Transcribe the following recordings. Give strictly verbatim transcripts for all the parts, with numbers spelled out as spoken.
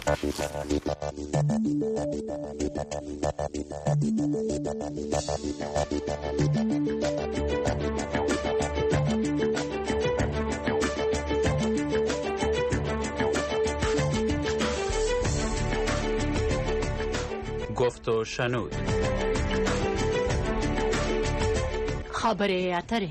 گفت و شنود. خبره اتره.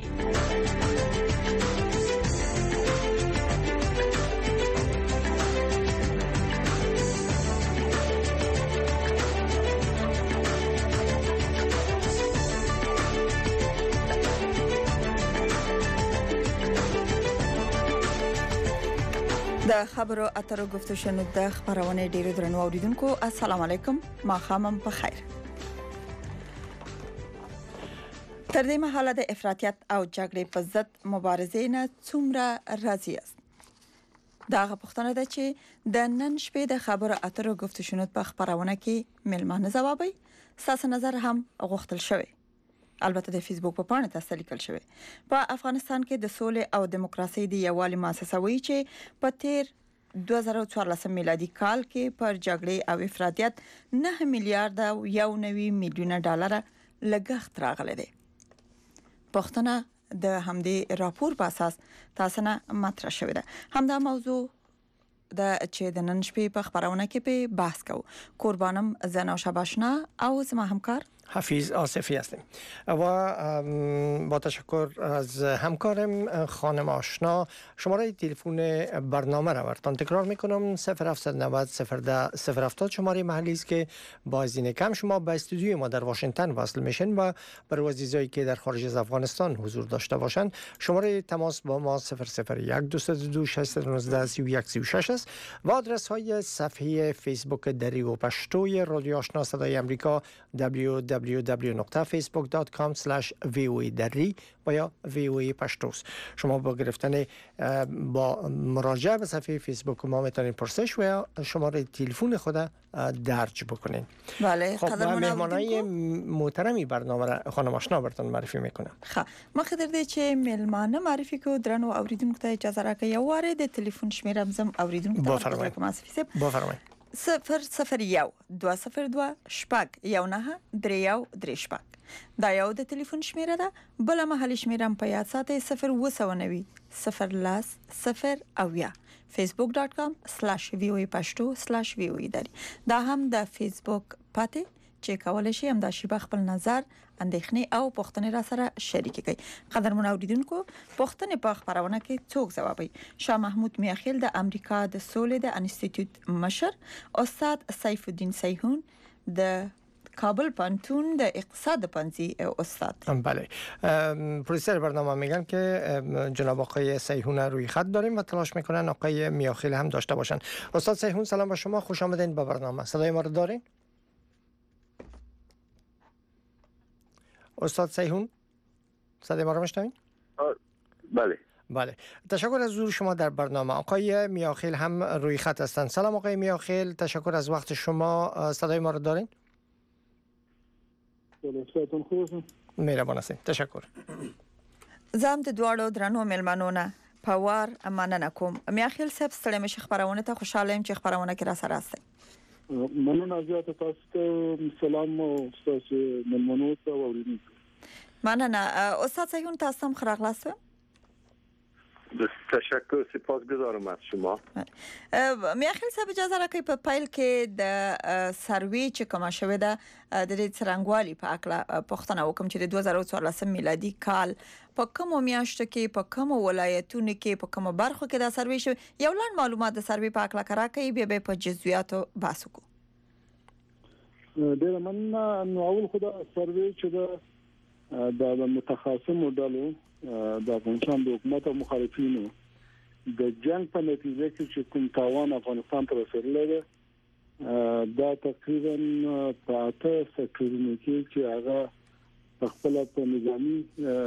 د خبرو اترو گفتو شنود د خبرونه ډیرو درنو اوریدونکو السلام علیکم ما خامم په خیر. تر دې مهاله د افراطیت او جګړې په ضد مبارزې نه څومره راضی است؟ داغه پوښتنه ده چې د نن شپې د خبرو اترو گفتو شنود په خبرونه کې ملمانه ځوابي ساس نظر هم غوښتل شوی. البته د فیسبوک په پاڼه تاسو لیکل شوی په افغانستان کې د سولې او دیموکراسي د یووالي مؤسسه وایي چې په تیر دوه زره او څوارلس میلادي کال کې پر جګړې او افراطیت نه میلیارډ او یو نوي میلیونه ډالر لګښت راغلی دی. پښتنه د همدې راپور په اساس تاسو نه مطرح شوې ده. همدا موضوع د چې د نن شپې په خبرونه کې په بحث کوو. قربانم زنا شباشنا او زما همکار حفیظ آصفی هستیم و با تشکر از همکارم خانم آشنا. شماره تلفن برنامه را براتون تکرار میکنم صفر هفت نه صفر صفر ده صفر هفتاد شماره محلی است که با هزینه کم شما به استودیوی ما در واشنگتن وصل میشن و برای عزیزایی که در خارج از افغانستان حضور داشته باشند شماره تماس با ما صفر صفر یک دو دو شش یک نه سی و یک سی و شش است و آدرس های صفحه فیسبوک دری و پشتوی رادیو آشنا صدای امریکا دبلیو دبلیو دبلیو دات فیسبوک دات کام اسلش وی او ای دری و یا وی او ای پشتوس. شما با گرفتن با مراجعه به صفحه فیسبوک ما میتونید پرسش و یا شماره تلفن خود درج بکنین. بله. خب مهمانای محترمی برنامه را خانم آشنا براتون معرفی میکنم. خب ما خاطر دی چې ملمانه معرفی کو درنو اوریدونکو ته اجازه راکړئ یو واره د تلیفون شمیرم زم اوریدونکو ته بفرمایئ. بفرمایئ. صفر صفر یو دو صفر دو شپږ یو نه درې یو درې شپږ دا یو د تلیفون شمیره ده. بل محلي شمیرم په یاد ساتئ صفر و سو نوي صفر لاس صفر او یا facebook dot com slash voa pashto slash voa دری. دا هم د فیسبوک پاتې چې کولای شي هم د شیبه خپل نظر اندېښنې او پوښتنې را سره شریک کړي. قدرمن اوریدونکو پوښتنې په خبرونه کې څوک ځوابي؟ شاه محمود میاخیل د امریکا د سولې د انسټیټیوټ مشر، استاد سیف الدین سیحون د کابل پانتون د اقتصاد پنځي استاد. بله. پروډوسر برنامه میگن که جناب آقای سیحون روی خط داریم و تلاش میکنن آقای میاخیل هم داشته باشن. استاد سیحون سلام به شما، خوش آمدین به برنامه. صدای ما رو دارین؟ استاد سیحون صدای ما رو میشنوین؟ بله. بله. تشکر از حضور شما در برنامه. آقای میاخیل هم روی خط هستند. سلام آقای میاخیل، تشکر از وقت شما. صدای ما رو دارین؟ صداتون خوبه. مهربان هستین. تشکر. زم د دواړو درنو ملمنونه پاور مننه کوم. میاخیل صاحب ستړي مشه خبرونه ته خوشاله يم چې خبرونه کې را سره راستي. مننه زیاته تاسو ته سلام او تاسو ملمنو ته اوریدونکو. مننه استاد سیحون تاسو هم خراغلاسه. تشکر، سپاسگزارم از شما. میاخیل صاحب اجازه راکړئ په پایل کې د سروي چې کومه شوې ده د دې څرنګوالي په اړه پوښتنه وکم چې د دوه زره او څوارلس میلادي کال په کومو میاشتو کې په کومو ولایتونو کې په کومو برخو کې دا سروي شو. یو لاندې معلومات د سروي په اړه راکړئ بیا به په جزئیاتو بحث وکړو. ډیر مننه. نو اول خو دا سروي چې د متخصصو ډلو د افغانستان د حکومت او مخالفینو د جنگ په نتیجه کې چې کوم تاوان افغانستان ته رسیدلی دی دا تقریبا په اته سکتورونو کې چې هغه په خپل په نظامی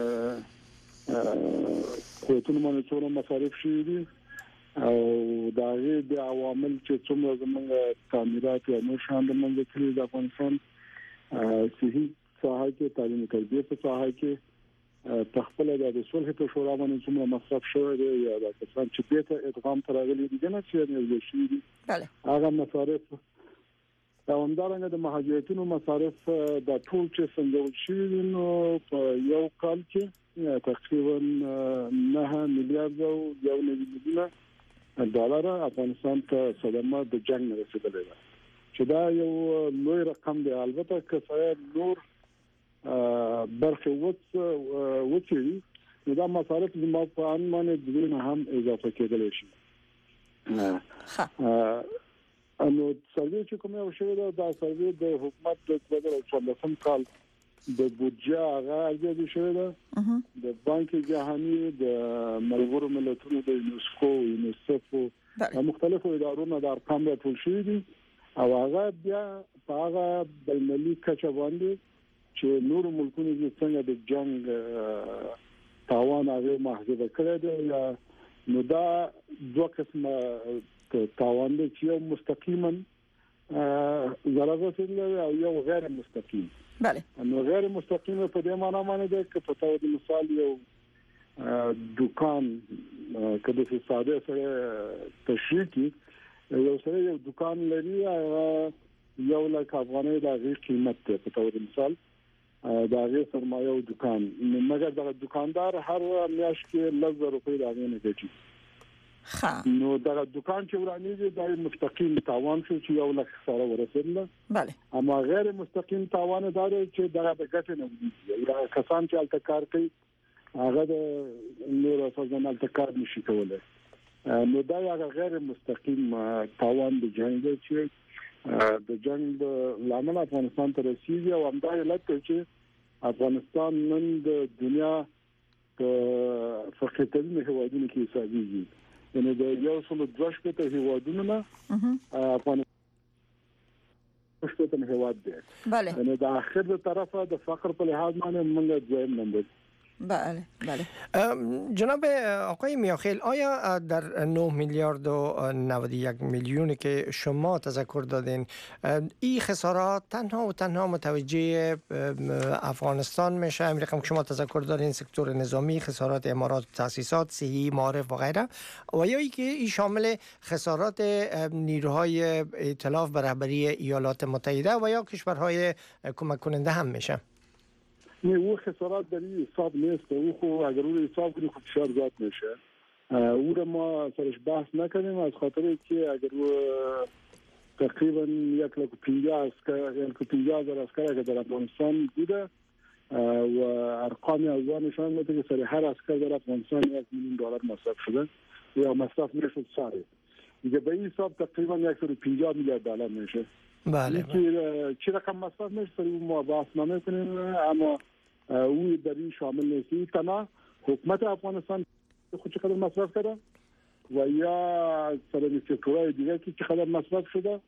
قوتونو باندې څومره مصارف شوي دي او دا غي د عوامل چې څومره زموږ تعمیرات یا نور شان د منځ کې د افغانستان صحي ساحه کې تعلیم تربیه په ساحه کې تخپل د صلح په شورا باندې څومره مصرف شوی دی یا د کسان چې په ادغام تر غلي دي نه چې نه شي دي بله هغه مصارف دا همدارنګه د مهاجرتونو مصارف د ټول چې څنګه شي نو په یو کال کې تقریبا نه میلیارډ او یو میلیون ډالر افغانستان ته صدمه د جنگ رسیدلې ده چې دا یو لوی رقم دی البته که سره نور برخه وڅ وڅېږي نو دا مصارف د ما په ان باندې د نه هم اضافه کېدلی شي ها نو سروي چې کومه او شوی دا د سروي د حکومت د دوه هزار څوارلسم کال د بودجه هغه اجازه شوی دا د بانک جهاني د ملګرو ملتونو د یونسکو یونیسف مختلفو ادارو نه د ارقام راټول شوي دي او هغه بیا په هغه بینالمللي کچه باندې چې نور ملکونو چې څنګه د جنگ تاوان هغه محاسبه کړی دی یا نو دا دوه قسمه تاوان دی چې مستقیما ضرر رسوي او یو غیر مستقیم بله نو غیر مستقیم په دې معنی باندې ده چې په تاسو د مثال یو دکان کله چې ساده سره تشریح کی یو سره یو دکان لري یو لک افغانۍ د غیر قیمت ته په تاسو د مثال دا غیر سرمایه او دکان نو مګر دا دکاندار هر میاشت کې لږ روپۍ دا نه کوي ها نو دا دکان چې ورانیږي دا مستقیم تاوان شو چې یو لک سره ورسېدل بله اما غیر مستقیم تاوان دا چې دا د ګټې نه وي یا کسان چې التکار کوي هغه د نور افغان التکار نشي کولای نو دا هغه غیر مستقیم تاوان د جنگ چې د جنگ لامل افغانستان ته رسیدي او همدا علت چې افغانستان نن د دنیا په فقیرترین هیوادونو کې حسابيږي یعنی د یو څو دوه شپته هیوادونو نه افغانستان شپته هیواد دی بله یعنی د اخر طرفه د فقر په لحاظ باندې موږ دویم نمبر بله بله جناب آقای میاخیل آیا در نه میلیارد و نود و یک میلیونی که شما تذکر دادین این خسارات تنها و تنها متوجه افغانستان میشه همین رقم که شما تذکر دادین سکتور نظامی خسارات امارات تاسیسات صحی معارف و غیره و یا ای که این شامل خسارات نیروهای ائتلاف به رهبری ایالات متحده و یا کشورهای کمک کننده هم میشه نه او خسارات در این حساب نیست او خو اگر او حساب کنی خود فشار زیاد میشه او رو ما سرش بحث نکنیم از خاطر که اگر او تقریبا یک لک و پنجاه اسکر یک لک پنجاه هزار اسکر اگر در افغانستان بوده و ارقام اوزانشان میده که سر هر اسکر در افغانستان یک میلیون دلار مصرف شده یا مصرف میشد سالی دیگه به این حساب تقریبا یک صد و پنجاه میلیارد دلار میشه بله که چی رقم مصرف میشه سر ما بحث نمیکنیم اما او در این شامل نیست تنها حکومت افغانستان خود چقدر مصرف کرده و یا سر سکتورهای دیگه که چقدر مصرف شده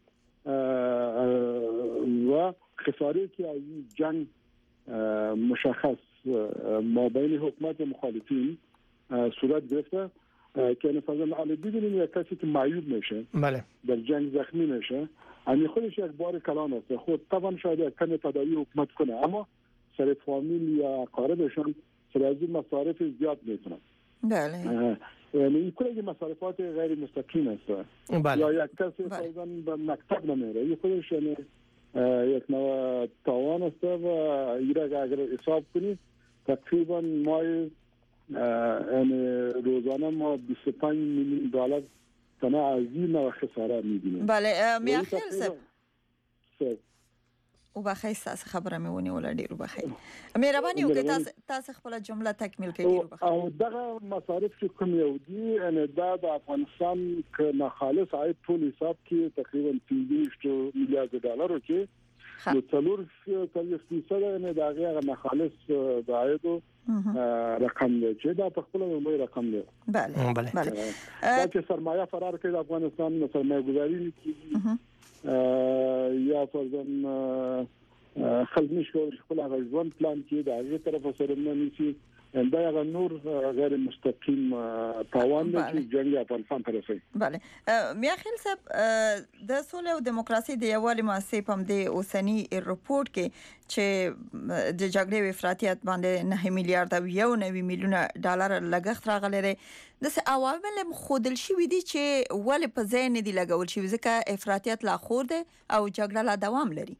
و خساره که از این جنگ مشخص ما بین حکومت و مخالفین صورت گرفته که مثلا علی دیدیم یک کسی که معیوب میشه بله در جنگ زخمی میشه امی خودش یک بار کلان است خود طبعا شاید یک کمی تداوی حکومت کنه اما سر فامیل یا قاربشان سر از این مصارف زیاد میکنن بله یعنی این کلی مصارفات غیر مستقیم است بله. یا یک کسی فرضاً به مکتب نمیره این خودش یعنی یک نوع تاوان است و این اگر حساب کنی تقریبا ما یعنی روزانه ما بیست و پنج میلیون دلار تنها از این نوع خساره میبینیم بله میاخیل صاحب صاحب او بخیر تاسو خبره مې ونیول ډیرو بخیر مهرباني وکړئ تاسو تاسو خپل جمله تکمیل کړئ ډیرو بخیر او دغه مصارف چې کوم یو دي ان دا د افغانستان ک نه خالص عاید ټول حساب کې تقریبا پنځه میلیارډ ډالر کې نو څلور فیصد نه دا غیر نه خالص د عاید رقم دی چې دا په خپل لوی رقم دی بله بله بله دا چې سرمایه فرار کوي د افغانستان سرمایه گذاری کوي یا فرضاً خلک نشو خپل غوښتن پلان کې د هغه طرف سره نه نشي دا نور غیر مستقیم تاوان دی چې جنگ افغانستان ته رسي. بله میاخیل صاحب د سولې او دیموکراسي د یووالي مؤسسې په دې اوسنی رپورت کې چې د جګړې او افراطیت باندې نه میلیارډ او یو نوي میلیونه ډالر لګښت راغلی دی د څه عوامل خودل شوي دي چې ولې په ځای نه دي لګول شوي ځکه افراطیت لا خور دی او جګړه لا دوام لري.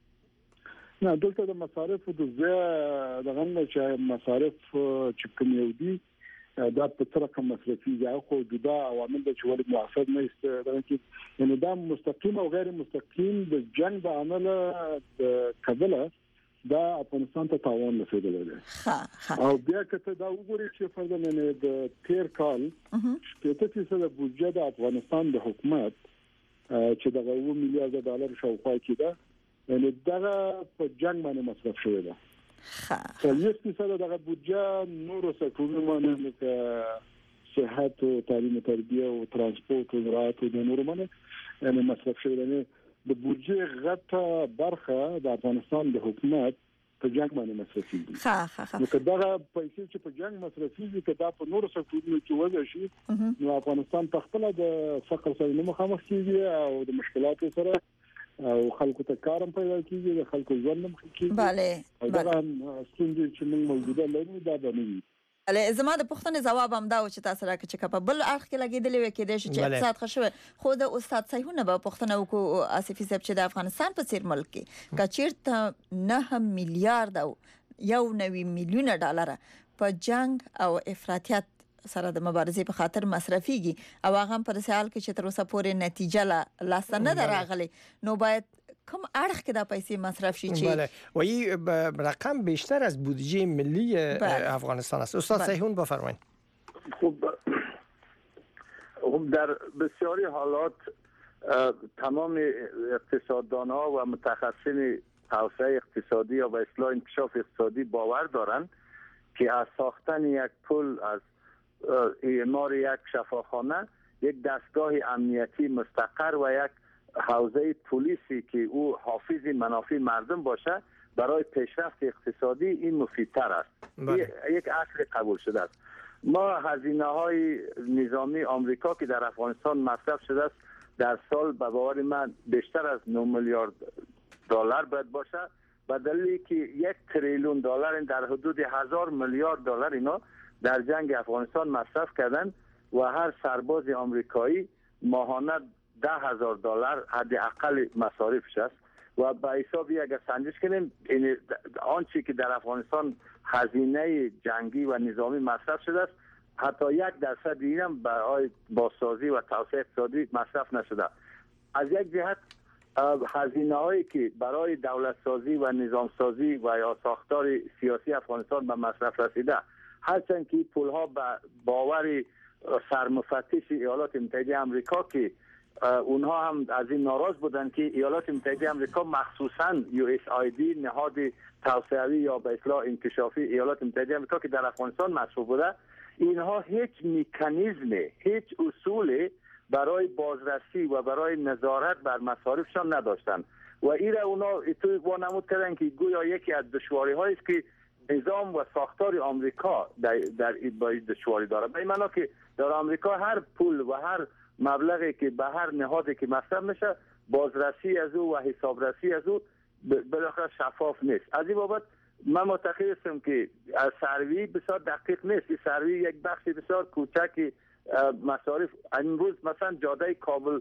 نه دلته د مصارف د ځای د غنډه چې مصارف چې کوم یو دي دا په تر کوم مصرفي ځای خو جدا عوامل د چول موثر نه است چې یعنی دا مستقیم او غیر مستقیم د جنگ د عمل د کبله دا افغانستان ته تاوان رسیدلی دی. او بیا کته دا وګورئ چې فرضاً نه د تیر کال شپږ فیصد بودجه د افغانستان د حکومت چې د یو میلیارډ ډالر شاوخوا کې ده یعنی دغه په جنگ باندې مصرف شوی ده. ها یو فیصد دغه بودجه نور سکتورونو باندې لکه صحت او تعلیم او تربیه او ترانسپورت او زراعت او نور باندې یعنی مصرف شوی ده. د بودجه غټه برخه د افغانستان د حکومت په جنگ باندې مصرفي دي. ها ها ها نو کله پیسې چې په جنگ مصرفي دي کدا په نور سکتورونو کې وځي شي نو افغانستان په خپل د فقر سره مخامخ کیږي او د مشکلاتو سره او خلکو ته کارم پیدا کیږي د خلکو ژوند هم کیږي. bale دا ستونزې چې موږ موجوده لرو دا باندې بله زما د پوښتنې جواب هم دا و چې تاسو راکړه چې په بل اړخ کې لګیدلې وي کې د چې اقتصاد خښوي خو د استاد صحیحونه به پوښتنه وکړو آصفي صاحب چې د افغانستان په څیر ملک کې کچیرته نه میلیارډ او یو نوي میلیونه ډالر په جنگ او افراطیت سره د مبارزې په خاطر مصرفيږي او هغه په سیال کې چې تر اوسه پورې نتیجه لا لاسته نه دراغلي نو باید کوم اړخ کې دا پیسې مصرف شي چې بله و این رقم بیشتر از بودجه ملی افغانستان است. استاد صحیحون بفرمایید. خب در بسیاری حالات تمام اقتصاددان‌ها و متخصصین توسعه اقتصادی یا به اصلاح انکشاف اقتصادی باور دارند که از ساختن یک پل، از اعمار یک شفاخانه، یک دستگاه امنیتی مستقر و یک حوزه پلیسی که او حافظ منافع مردم باشه برای پیشرفت اقتصادی این مفیدتر است. یک اصل قبول شده است. ما هزینه های نظامی آمریکا که در افغانستان مصرف شده است در سال به باور من بیشتر از نه میلیارد دلار باید باشه به دلیلی که یک تریلیون دلار در حدود هزار میلیارد دلار اینا در جنگ افغانستان مصرف کردن و هر سرباز آمریکایی ماهانه ده هزار دلار حداقل مصارفش است و به حسابی اگر سنجش کنیم آنچه که در افغانستان هزینه جنگی و نظامی مصرف شده است حتی یک درصد اینم برای بازسازی و توسعه اقتصادی مصرف نشده. از یک جهت هزینه هایی که برای دولت سازی و نظام سازی و یا ساختار سیاسی افغانستان به مصرف رسیده، هرچند که پول ها به باور سرمفتش ایالات متحده آمریکا که اونها هم از این ناراض بودند که ایالات متحده آمریکا مخصوصا یو اس آی دی نهاد توسعوی یا به اصلاح انکشافی ایالات متحده آمریکا که در افغانستان مصروف بوده، اینها هیچ مکانیزم، هیچ اصول برای بازرسی و برای نظارت بر مصارفشان نداشتند و ایره اونا توی وانمود کردن که گویا یکی از دشواری هایی است که نظام و ساختار آمریکا در در این دشواری داره. به این معنی که در آمریکا هر پول و هر مبلغی که به هر نهادی که مصرف میشه بازرسی از او و حسابرسی از او بالاخره شفاف نیست. از این بابت من معتقد هستم که سروی بسیار دقیق نیست. این سروی یک بخش بسیار کوچکی مصارف امروز مثلا جاده کابل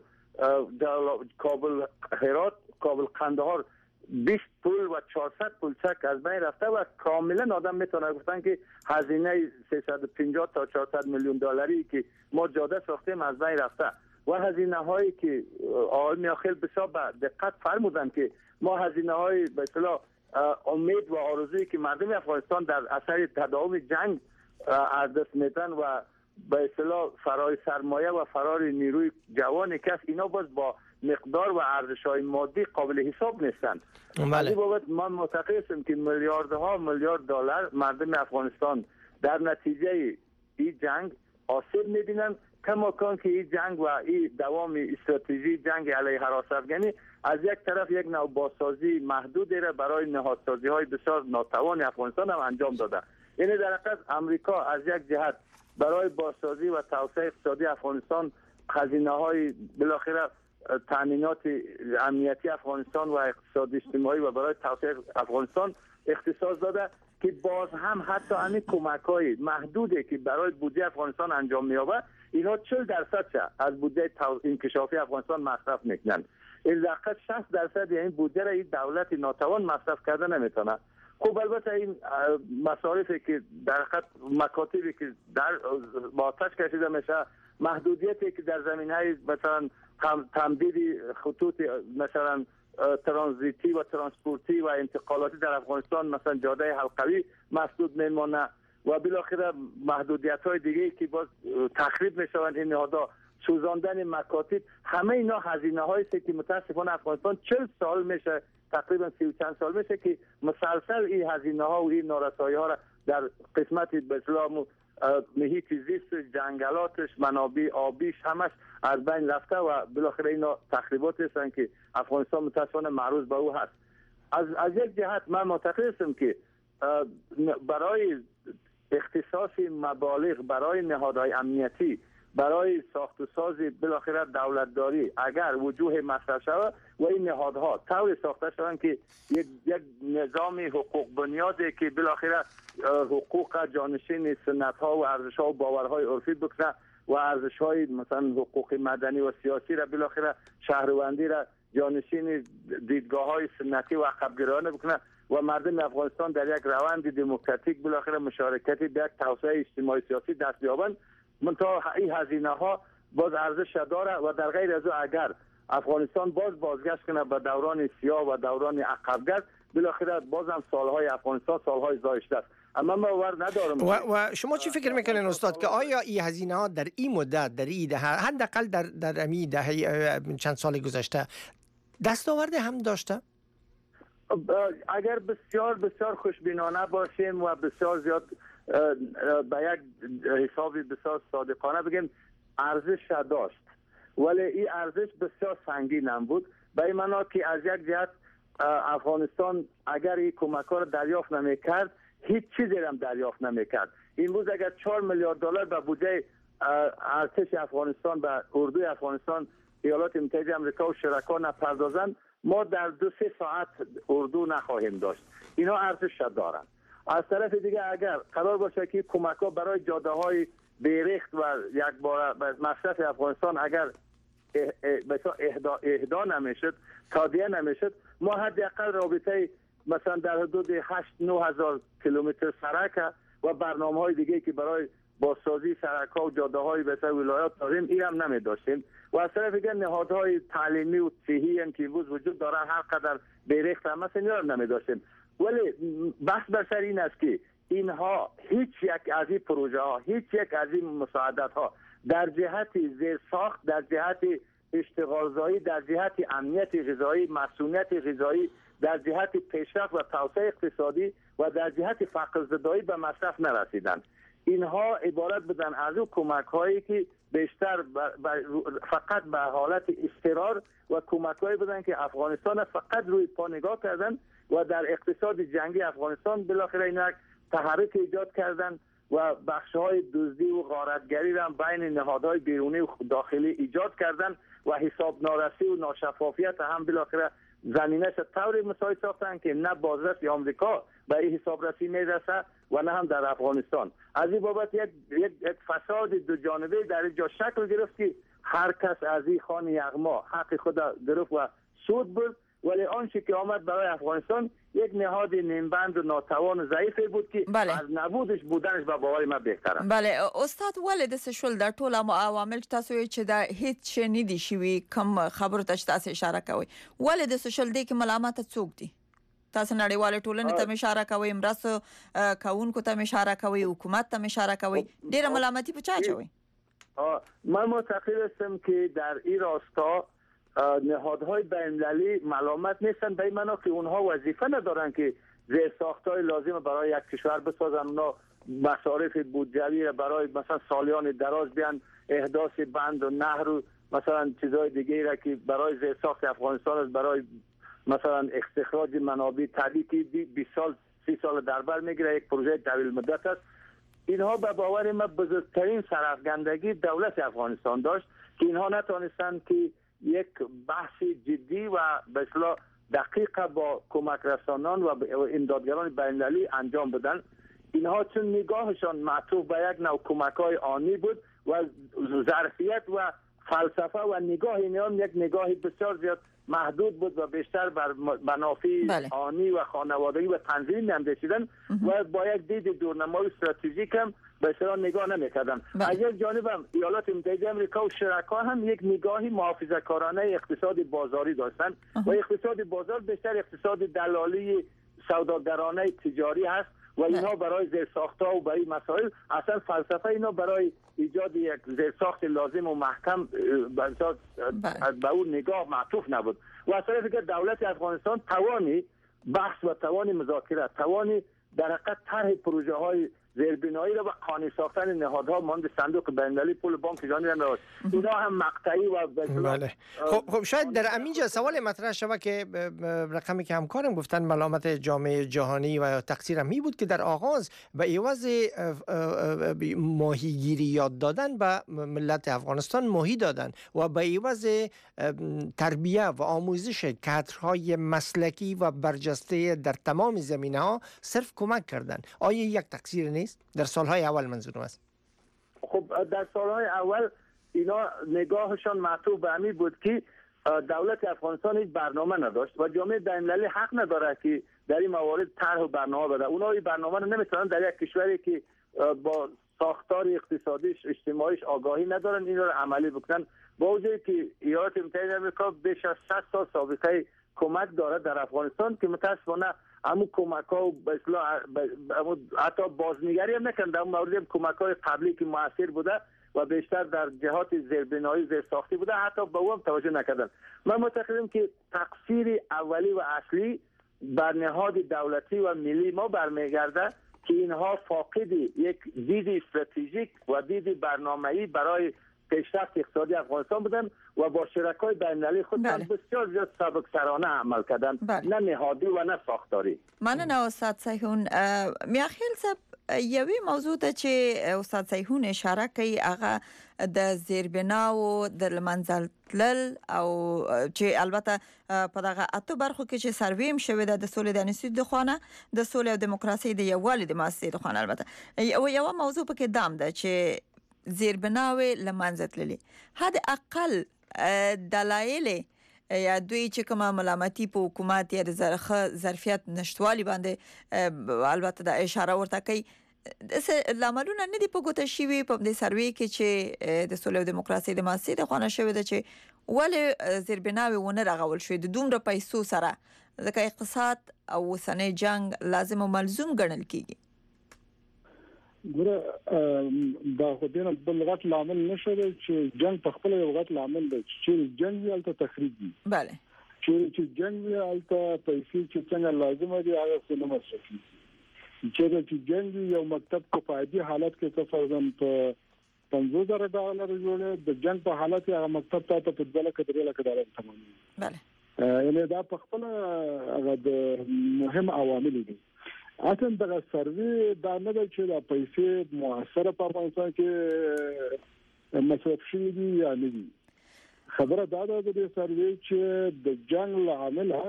کابل هرات کابل قندهار بیست پول و چهارصد پولچک از بین رفته و کاملا آدم میتونه گفتن که هزینه سیصد و پنجاه تا چهارصد میلیون دلاری که ما جاده ساختیم از بین رفته و هزینه هایی که آقای میاخیل بسیار به دقت فرمودن که ما هزینه های به اصطلاح امید و آرزویی که مردم افغانستان در اثر تداوم جنگ از دست میدن و به اصطلاح فرار سرمایه و فرار نیروی جوان کس اینا باز با مقدار و ارزش‌های مادی قابل حساب نیستند. از این بابت من معتقد هستم که میلیاردها میلیارد دلار مردم افغانستان در نتیجه این جنگ آسیب می‌بینند کماکان که این جنگ و این دوام استراتژی جنگ علیه هراس افغانی از یک طرف یک نوع بازسازی محدودی را برای نهادسازی‌های بسیار ناتوان افغانستان هم انجام داده. یعنی در حقیقت امریکا از یک جهت برای بازسازی و توسعه اقتصادی افغانستان خزینه های بالاخره تامینات امنیتی افغانستان و اقتصاد اجتماعی و برای توسعه افغانستان اختصاص داده که باز هم حتی همین کمک‌های محدودی که برای بودجه افغانستان انجام می‌یابد اینا چهل درصد از بودجه انکشافی افغانستان مصرف میکنن. این دقیقاً شصت درصد این بودجه را این دولت ناتوان مصرف کرده نمیتونه. خب البته این مصارفی که در حقیقت مکاتبی که در آتش کشیده میشه، محدودیتی که در زمینه مثلا تمدید خطوط مثلا ترانزیتی و ترانسپورتی و انتقالاتی در افغانستان مثلا جاده حلقوی مسدود میمانه و بالاخره محدودیت های دیگه که باز تخریب میشوند این نهادها، سوزاندن مکاتب، همه اینا هزینه هایی که متاسفانه افغانستان چهل سال میشه، تقریبا سی و چند سال میشه که مسلسل این هزینه ها و این نارسایی ها را در قسمت به اصطلاح محیط زیست، جنگلاتش، منابع آبیش همش از بین رفته و بالاخره اینا تخریبات هستند که افغانستان متاسفانه معروض به او هست. از از یک جهت من معتقد هستم که برای اختصاص مبالغ برای نهادهای امنیتی، برای ساخت و ساز بالاخره دولتداری اگر وجوه مصرف شود و این نهادها طور ساخته شوند که یک یک نظام حقوق بنیادی که بالاخره حقوق جانشین سنت ها و ارزش ها و باورهای عرفی بکنه و ارزش های مثلا حقوق مدنی و سیاسی را بالاخره شهروندی را جانشین دیدگاه های سنتی و عقب‌گرایانه بکنه و مردم افغانستان در یک روند دموکراتیک بالاخره مشارکتی در یک توسعه اجتماعی سیاسی دست یابند. منتها این هزینه ها باز ارزش داره و در غیر از او اگر افغانستان باز بازگشت کنه به دوران سیاه و دوران عقب‌گرد، بالاخره باز هم سالهای افغانستان سالهای زایشته است. اما ما باور ندارم. و, و شما چی فکر میکنین استاد که آیا این هزینه ها در این مدت، در این دهه، حداقل در در امی دهه چند سال گذشته دستاورد هم داشته؟ اگر بسیار بسیار خوشبینانه باشیم و بسیار زیاد به یک حسابی بسیار صادقانه بگیم ارزش داشت، ولی این ارزش بسیار سنگین هم بود، به این معنا که از یک جهت افغانستان اگر این کمک ها را دریافت نمیکرد هیچ چیزی هم دریافت نمیکرد. امروز اگر چهار میلیارد دلار به بودجه ارتش افغانستان و اردوی افغانستان ایالات متحده آمریکا و شرکا نپردازند، ما در دو سه ساعت اردو نخواهیم داشت. اینا ارزش دارند. از طرف دیگه اگر قرار باشه که کمک ها برای جاده های بیریخت و یک بار مصرف افغانستان اگر اهدا, اهدا نمیشد، تادیه نمیشد، ما حداقل رابطه مثلا در حدود هشت نه هزار کیلومتر سرک و برنامه های دیگه که برای بازسازی سرک ها و جاده های به ولایات داریم این هم نمی داشتیم. و از طرف دیگه نهادهای تعلیمی و صحی هم که امروز وجود داره هر قدر بیریخت هم مثلا اینا نمی داشتیم. ولی بحث بر سر این است که اینها هیچ یک از این پروژه ها، هیچ یک از این مساعدت ها در جهت زیر ساخت، در جهت اشتغالزایی، در جهت امنیت غذایی، مسئولیت غذایی، در جهت پیشرفت و توسعه اقتصادی و در جهت فقر زدایی به مصرف نرسیدند. اینها عبارت بودن از او کمک هایی که بیشتر ب... ب... فقط به حالت استقرار و کمک هایی بودن که افغانستان فقط روی پا نگاه کردن و در اقتصاد جنگی افغانستان بالاخره اینا تحرک ایجاد کردن و بخش های دزدی و غارتگری را بین نهادهای بیرونی و داخلی ایجاد کردن و حساب نارسی و ناشفافیت هم بالاخره زمینش طوری مساعد ساختن که نه بازرسی آمریکا به این حسابرسی میرسه و نه هم در افغانستان. از این بابت یک, یک, یک فساد دو جانبه در اینجا شکل گرفت که هر کس از این خان یغما حق خود گرفت و سود برد، ولی آنچه که آمد برای افغانستان یک نهاد نیمبند و ناتوان و ضعیفی بود که بله. از نبودش بودنش به باور ما بهتره. بله استاد، ولې د سشول در ټول عوامل چې تاسو چې دا هیڅ نه دي شوی کوم خبرو ته تاسو اشاره کوي، ولې د سشول دې کې ملامت څوک دي؟ تاسو نړیواله ټولنې ته اشاره کوي، مرسته کوونکو ته اشاره کوي، حکومت ته اشاره کوي، ډیره ملامتي په چا چوي؟ من معتقد هستم که در این راستا نهادهای بین‌المللی ملامت نیستن، به این معنا که اونها وظیفه ندارن که زیرساخت‌های لازم برای یک کشور بسازن، اونها مصارف بودجوی برای مثلا سالیان دراز بیان احداث بند و نهر و مثلا چیزهای دیگه را که برای زیرساخت افغانستان است، برای مثلا استخراج منابع طبیعی که بیست سال سی سال در بر میگیره، یک پروژه طویل مدت است. اینها به باور من بزرگترین سرافکندگی دولت افغانستان داشت که اینها نتونستند که یک بحث جدی و به اصطلاح دقیق با کمک رسانان و امدادگران بین‌المللی انجام بدن. اینها چون نگاهشان معطوف به یک نوع کمک‌های آنی بود و ظرفیت و فلسفه و نگاه اینها یک نگاه بسیار زیاد محدود بود و بیشتر بر منافع بله. آنی و خانوادگی و تنظیم اندیشیدن و با یک دید دورنمای استراتژیک هم به اصطلاح نگاه نمی‌کردن. از یک جانب هم ایالات متحده آمریکا و شرکا هم یک نگاهی محافظه‌کارانه اقتصاد بازاری داشتند و اقتصاد بازار بیشتر اقتصاد دلالی سوداگرانه تجاری هست و اینها برای زیرساخت‌ها و برای مسائل اصلا فلسفه اینا برای ایجاد یک زیرساخت لازم و محکم به اون نگاه معطوف نبود و از طرفی که دولت افغانستان توانی بحث و توانی مذاکره، توانی در حقیقت طرح پروژه های زیربنایی را و قانع ساختن نهادها مانند صندوق بین‌المللی، پول بانک جهانی را اونا هم مقطعی و بله. خب خب شاید در همینجا سوال مطرح شود که رقمی که همکارم گفتن ملامت جامعه جهانی و تقصیر هم می بود که در آغاز به عوض ماهیگیری یاد دادن به ملت افغانستان ماهی دادن و به عوض تربیه و آموزش کادرهای مسلکی و برجسته در تمام زمینه‌ها صرف کمک کردن. آیا یک تقصیر نیست در سالهای اول منظورم است؟ خب در سالهای اول اینا نگاهشان معطوف به همین بود که دولت افغانستان هیچ برنامه نداشت و جامعه بین‌المللی حق نداره که در این موارد طرح و برنامه بده. اونا این برنامه رو نمیتونن در یک کشوری که با ساختار اقتصادیش اجتماعیش آگاهی ندارن این رو عملی بکنن. با وجودی که ایالات متحده آمریکا بیش از صد سال سابقه کمک داره در افغانستان که متاسفانه همون کمک ها به اصطلاح حتی بازنگری هم نکرد. در اون مورد کمک های قبلی که موثر بوده و بیشتر در جهات زیربنایی زیرساختی بوده حتی به اون توجه نکردن. من معتقدم که تقصیر اولی و اصلی بر نهاد دولتی و ملی ما برمیگرده که اینها فاقد یک دید استراتژیک و دید برنامه‌ای برای پیشرفت اقتصادی افغانستان بودن و با شرکای بین‌المللی خود بله. بسیار زیاد سبکسرانه عمل کردن بله. نه نهادی و نه ساختاری. من نه استاد صیهون میاخیل صاحب یوی موضوع ده چې استاد صیهون اشاره کوي هغه د زیربنا او د منځل تلل او چې البته په دغه اته برخو کې چې سرویم شوی د سولې د انستیتوت د خوانه د سولې او دیموکراسي د یووالي د مؤسسې د خوانه البته یو یو موضوع پکې دام ده چې زیربناوي لمنځه تللی حد اقل دلایل یا دوی چې کومه ملامتي په حکومت یا د زرخه ظرفیت نشټوالي باندې البته د اشاره ورته کوي لاملونه نه دی په ګوته شوی په دې سروي کې چې د سولې او دیموکراسي د مؤسسې د خوانه شوی د چې ولې زیربناوي ونه رغول شوی د دومره پیسو سره ځکه اقتصاد او وسنۍ جنگ لازم او ملزوم ګڼل کیږي. ګوره دا خو دینه بل غټ لامل نشو چې جنگ په خپل یو غټ لامل دی چې جنگ یې الته تخریب دي. بله. چې چې جنگ یې الته پیسې چې څنګه لازم دي هغه څه نه مصرفي. چې چې جنگ یو مکتب کو فائدې حالت کې څه فرضاً په پنځه زره ډالر جوړه د جنگ په حالت هغه مکتب ته په دغه کې درې لک ډالر تمامي. بله. یعنی دا په خپل هغه د مهم عوامل دي. اصلا دا سروي دا نه ده چې دا پیسې موثره په افغانستان کې مصرف شي دي یا نه دي. خبره دا ده د سروي چې د جنگ عامله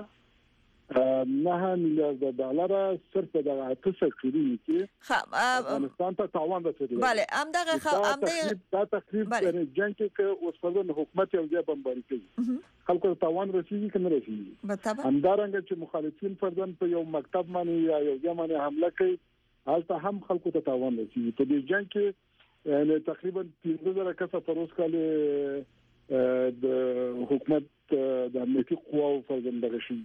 نه میلیارد ډالر صرف د اته سکتوري کې افغانستان ته تاوان رسیدلی. بله هم دغه خو هم دا تقریبا د جنگ کې اوس په د حکومت یو ځای بمباري کوي. خلکو ته تاوان رسیدي کنه رسیدي. همدارنګه چې مخالفین فردن په یو مکتب باندې یا یو ځای باندې حمله کوي هلته هم خلکو ته تاوان رسیدي. په دې جنگ کې یعنی تقریبا پنځه زره کسه پر اوس کال د حکومت د امنیتي قواو فردن دغه شي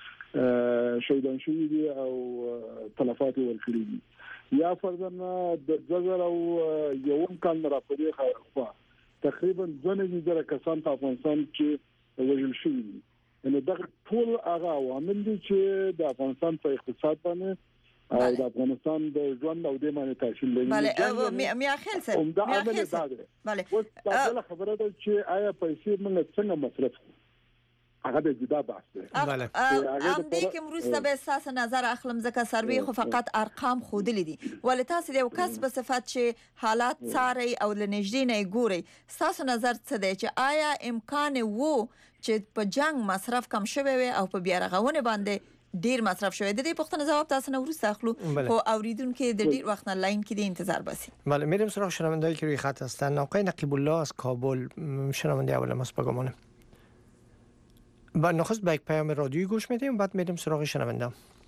شهیدان شوي دي او تلفات ورکړي دي یا فردن د ځزر او یوم کال راپورې خو تقریبا ځنې زره کسان په افغانستان کې وژل شوي دي. نو دغه ټول هغه عوامل دي چې د افغانستان په اقتصاد باندې او د افغانستان د ژوند او د باندې تاثیر لري. بله میاخیل صاحب میاخیل صاحب بله اوس دا خبره ده چې آیا پیسې موږ څنګه مصرف کوو. هغه د جدا بحث دی. بله ام دې کې مرسته به اساس نظر اخلم ځکه سروي خو فقط ارقام خودلې دي ولې تاسو د یو کس په صفت چې حالات څاري او لنږدې نه ګوري تاسو نظر څه دی چې آیا امکان وو چې په جنگ مصرف کم شوی وي او په بیا رغونه باندې ډیر مصرف شوی د دې پوښتنه جواب تاسو نه ورسته اخلو خو اوریدونکو د ډیر وخت نه لاین کې د انتظار بسی. بله میریم سراغ شنونده‌ای که روی خط هستن. آقای نقیب الله از کابل شنونده اول ماست بگمانه. با نخست به یک پیام رادیویی گوش میدیم بعد میریم سراغ شنونده.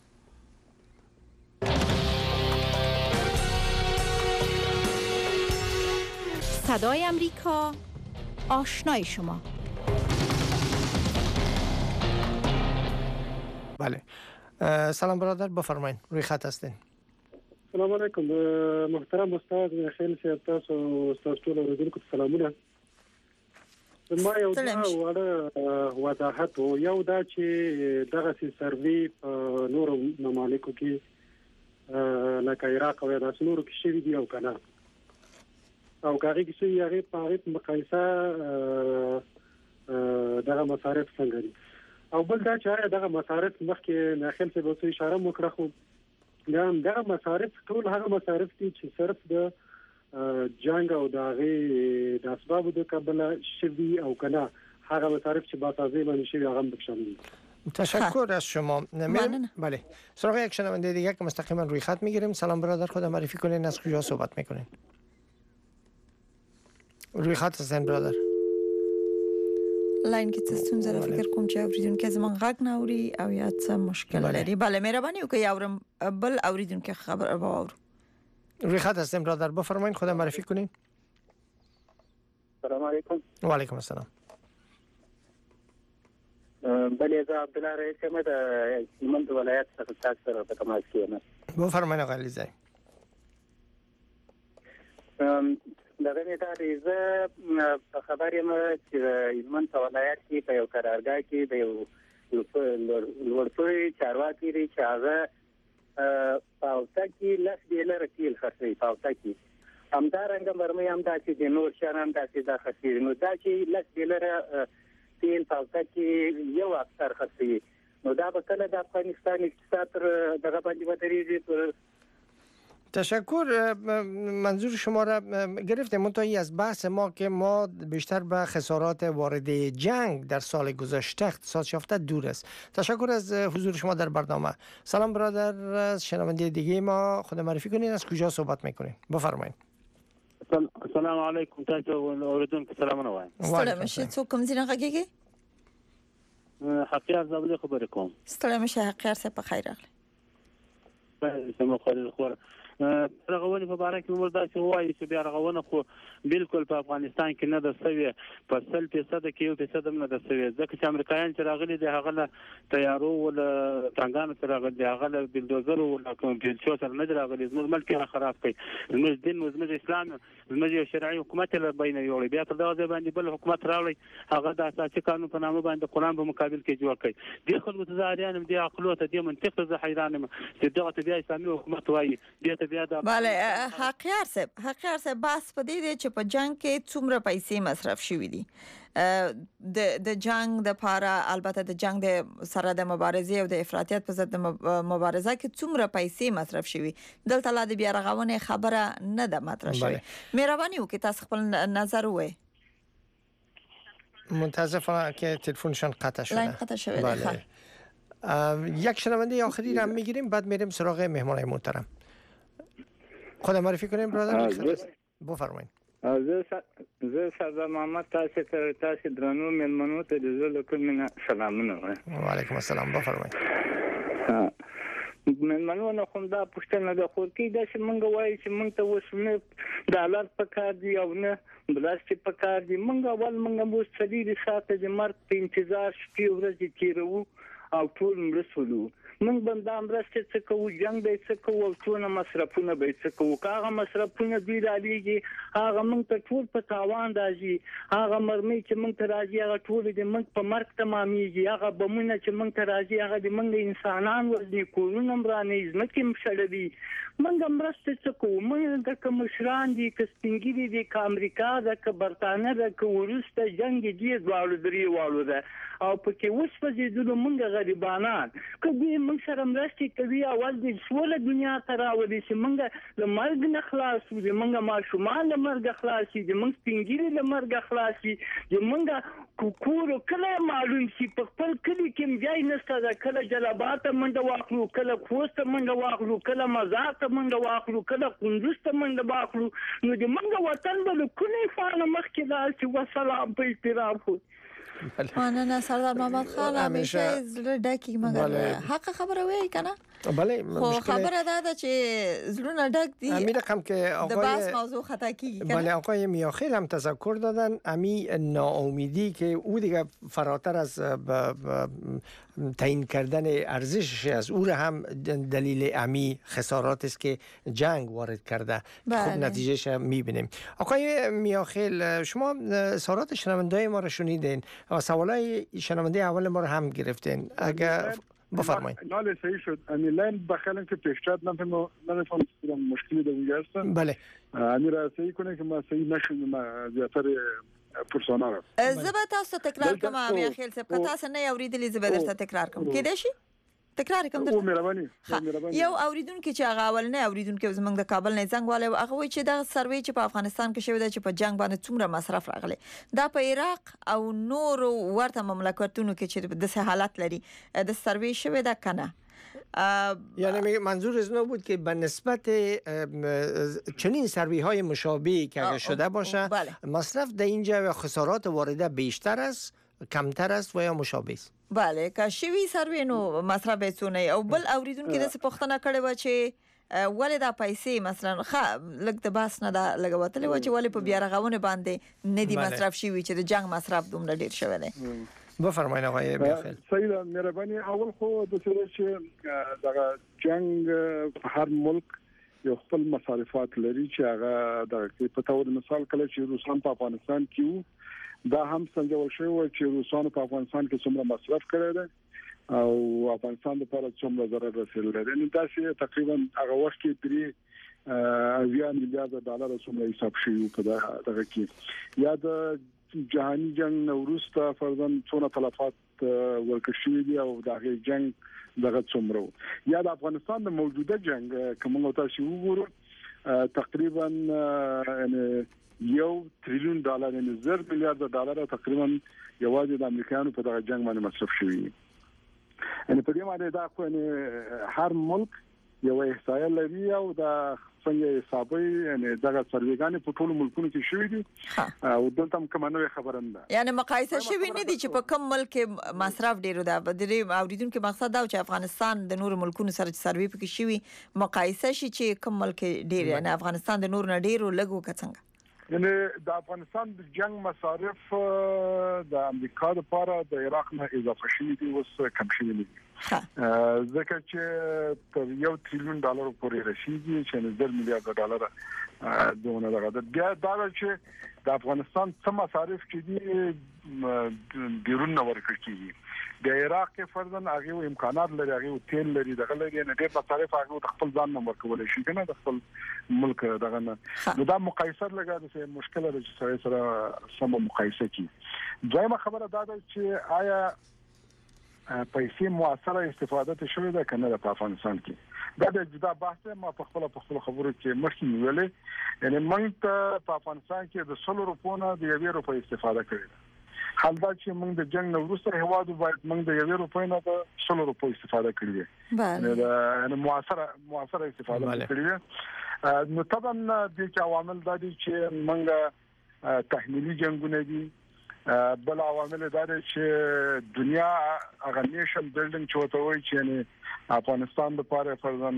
صدای امریکا آشنای شما. بله سلام برادر بفرمایید روی خط هستین. سلام علیکم محترم استاد خیلی سیادت و استاد ټول اوریدونکو ته سلامونه. ما یو دا وړه وضاحت یو دا چې دغه سروي په نورو ممالکو کې لکه عراق او داسې نورو کې شوي دي او کنه او هغه کې چې هغه په هغه مقایسه دغه مصارف څنګه دي او بل دا چې دغه مصارف مخکې ناخل څه به اشاره وکړه خو دا دغه مصارف ټول هغه مصارف دي چې صرف د جنگ او داغه د اسباب د کبله شوی او کنه هغه مصارف چې با تازه باندې شوی هغه بکشن. تشکر از شما. بله سراغ یک شنونده دیگه که مستقیما روی خط میگیریم. سلام برادر خودم معرفی کنین از کجا صحبت میکنین؟ روی خط هستین برادر. لاین کې څه ستونزه را فکر کوم چې اوریدونکو زمون غږ نه اوري او یا څه مشکل لري. بله مهرباني وکړئ اورم بل اوریدونکو خبر باور. روی خط هستیم برادر بفرمایید خودم معرفی کنین. سلام علیکم. و علیکم السلام. بله زه عبدالله رئیس یم د هلمند ولایت څخه تاسو سره په تماس کې یم. بفرمایید آقای علیزی. دغه نه دا زه په خبر یم چې هلمند ولایت کې په یو قرارګاه کې د یو لوړپوړي چارواکي لري چې هغه پاوتا کې لاس ډیلر تیل خرڅي پاوتا کې همدارنګه مرمه هم دا چې د نور شان هم دا چې دا خرڅي نو دا چې لاس ډیلر تیل پاوتا کې یو اکثر خرڅي نو دا به کله د افغانستان اقتصاد دغه باندې ودرېږي. تشکر. منظور شما را گرفتیم. منتهی از بحث ما که ما بیشتر به خسارات وارد جنگ در سال گذشته اختصاص یافته دور است. تشکر از حضور شما در برنامه. سلام برادر شنونده دیگه ما خود معرفی کنین از کجا صحبت میکنین بفرمایید. السلام علیکم تاسو اوریدونکو سلامونه وایم. ستړی مشه څوک کوم ځای نه غږیږي؟ حقیقت زبلی خبرې کوم. ستړی مشه حقیقت څه په خیر راغلی. سم خو خو رغونې په باره کې موږ دا چې وایي چې بیا رغونه خو بالکل په افغانستان کې نه ده سوي په سل فیصد کې یو فیصد هم نه ده سوي ځکه چې امریکایان چې راغلي دي هغه له تیارو ول ټانګانو سره راغلي دي هغه له بلدوزر او کمپیوټر سره نه راغلي زموږ ملک یې خراب کړي زموږ دین زموږ اسلام زموږ یو شرعي حکومت له بین یوړي بیا تر دغه باندې بل حکومت راغلی هغه د اساسي قانون په نامه باندې قرآن په مقابل کې جوړ کړي دي خلکو ته ځاریان دي عقلو ته دي منطق ته حیران یم چې دغه ته بیا اسلامي حکومت وایي بیا ته بیا د بله حقیقت صاحب حقیقت صاحب بحث په دې دی چې په جنگ کې څومره پیسې مصرف شوې دي د د جنگ د پاره البته د جنگ د سره د مبارزې او د افراطیت په ضد مبارزه کې څومره پیسې مصرف شوي دلته لا د بیا رغونې خبره نه ده مطرح شوې. مهرباني وکړئ تاسو خپل نظر ووایئ. متاسفم که تلفنشان قطع شده. لاین قطع شده. بله. یک شنونده آخری را میگیریم بعد میریم سراغ مهمانای محترم. خود معرفی کنیم برادر. بفرمایید. زه زه سردار محمد تاسو ته تاسو درنو مېلمنو ته د زړه کوم سلامونه وایم. وعلیکم السلام بفرمایید. مېلمنو نه کوم دا پوښتنه ده خو کې دا چې مونږ وایي چې مونږ ته وسمه ډالر په کار دی او نه بلاسټیک په کار دی مونږ اول مونږ مو ستړي دي ساته د مرګ په انتظار شپې ورځې تیرو او ټول مرسولو موږ باندې امرسته څه کوو جنگ به څه کوو او ټول مصرفونه به څه کوو هغه مصرفونه دوی رالیږي هغه موږ ته ټول په تاوان راځي هغه مرمۍ چې موږ ته راځي هغه ټول د موږ په مرګ تمامېږي هغه بمونه چې موږ ته راځي هغه د موږ انسانان وزني کورونه مرانې ځمکې مشړوي موږ امرسته څه کوو موږ د کمشران دي که سپینګیري دي که امریکا ده که برتانیه ده که وروسته جنگ دي دواړو درې واړو ده او پکې اوس وځي موږ غریبانان کدي موږ سره مرستې کوي اول د سوله دنیا ته راوړي چې موږ له مرګ نه خلاص شو موږ ماشومان له مرګ خلاص شي موږ سپینګیري له مرګ خلاص شي موږ کور کله معلوم شي په خپل کلی کې ځای نشته دا کله جلبات منډه واخلو کله خوست منډه واخلو کله مزار ته منډه واخلو کله کندوز ته منډه واخلو نو د موږ وطن به کله فانه مخکې دا چې وسلام په احترام خو مننه سردار محمد خان همیشه زړه ډکی مګر حق خبره وای کنه بله خو خبره ده چې زړونه ډک دي امیر رقم که آقای د بحث موضوع خطا کیږي بله آقای میاخیل هم تذکر دادن امی ناامیدی که او دیگه فراتر از تعیین کردن ارزشش از او را هم دلیل امی خسارات است که جنگ وارد کرده. بله. خب نتیجهش میبینیم. آقای میاخیل شما اظهارات شنونده‌های ما را شنیدین و سوالای شنونده اول ما را هم گرفتین. اگر بفرمایید. نال صحیح شد. امیلان بخلن که پیشتر نفهم نفهم مشکلی دو هستن. بله. امیر صحیح کنه که ما صحیح نشون ما زیاتر پرسونا را. زبا تاسو تکرار کوم امیر خیل صاحب که تاسو نه اوریدلی زبا درته تکرار کوم. کېدای شي؟ تکرار کوم درته. او مهرباني. یو اوریدونکو چې هغه اول نه اوریدونکو زمنګ د کابل نه زنګ والے هغه وی چې د سروي چې په افغانستان کې شوی د چې په جنگ باندې څومره مصرف راغلی دا په عراق او نور ورته مملکتونو کې چې د سه حالت لري د سروي شوی دا کنه یعنی منظور از نو بود که به نسبت چنین سروی های مشابهی که اگر شده باشه مصرف در اینجا و خسارات وارده بیشتر است کمتر است و یا مشابه است. بله که شوی سروي نو مصرف بهڅونه او بل اوریدونکو د پښتنه کړي و چې ولې دا پیسې مثلا خ لګ د باس نه دا لګوتلې و چې ولې په بیا رغونه باندې نه دی مصرف شي چې د جنگ مصرف دومره ډیر شوی دی. بفرمایئ آقای میاخیل. صحیح ده مهرباني اول خو د څه چې دا جنگ هر ملک یو خپل مصارفات لري چې هغه د په تور مثال کله چې روسان په افغانستان کې دا هم سنجول شوی چې روسانو په افغانستان کې څومره مصرف کړی دی او افغانستان لپاره څومره ضرر رسیدلی دی. نو دا چې تقریبا هغه وخت کې درې اویا میلیارډ ډالر څومره حساب شوی په دغه کې یا د جهاني جنگ وروسته فرضاً څونه تلفات ورکړل شوی دي او دغه جنگ دغه څومره یا د افغانستان د موجوده جنگ کومه تاسو وګورئ تقریبا یعنی یو تریلیون ډالر یعنی زر میلیارډ ډالر تقریبا یوازې د امریکایانو په دغه جنگ باندې مصرف شوی دي. ان په دې باندې دا خو نه هر ملک یو احصایه لري او دا څنګه حسابي یعنی دغه سرویګان په ټولو ملکونو کې شوی دي او دلته هم کومه نوې خبره نه ده. یعنی مقایسه شوی نه دي چې په کوم ملک مصرف ډیرو ده. د دې اوریدونکو مقصد دا چې افغانستان د نور ملکونو سره سروي پکې شوی مقایسه شي چې کوم ملک ډیر یعنی افغانستان د نور نه ډیرو لګو کڅنګ. یعنی د افغانستان د جنگ مصارف د امریکا لپاره د عراق نه اضافه شوي دي اوس کم شوي دي ځکه چې تر یو تریلیون ډالر پورې رسیدي چې زر میلیارډ ډالر دونه دغه بیا دا چې د افغانستان څه مصارف چې دي بیرون نه ورکړل کیږي د عراق کې فرضاً هغه امکانات لري هغه تیل لري دغه لري نه ډېر مصارف هغه د خپل ځان نه ورکول شي کنه د خپل ملک دغه نه دا مقایسه لګا د مشکل د سره سره سم مقایسه کی ځایمه خبره دا ده چې آیا پیسې موثره استفاده شوه ده کنه په افغانستان کې دا د جدا بحث ما په خپل په خپل خبرو کې مخکې ویلې یعنی موږ ته په افغانستان کې د سل روپو نه د یو روپۍ استفاده کړې حال دا چې موږ د جنگ نو وروسته هوادو باید موږ د یو روپۍ نه د سل روپو استفاده کړې بله یعنی موثره موثره استفاده کړې نو طبعا د کې عوامل دا دي چې موږ تحمیلي جنگونه دي بل عوامل دا دي چې دنیا هغه نیشن بیلډینګ چوتوي چې افغانستان لپاره فرضاً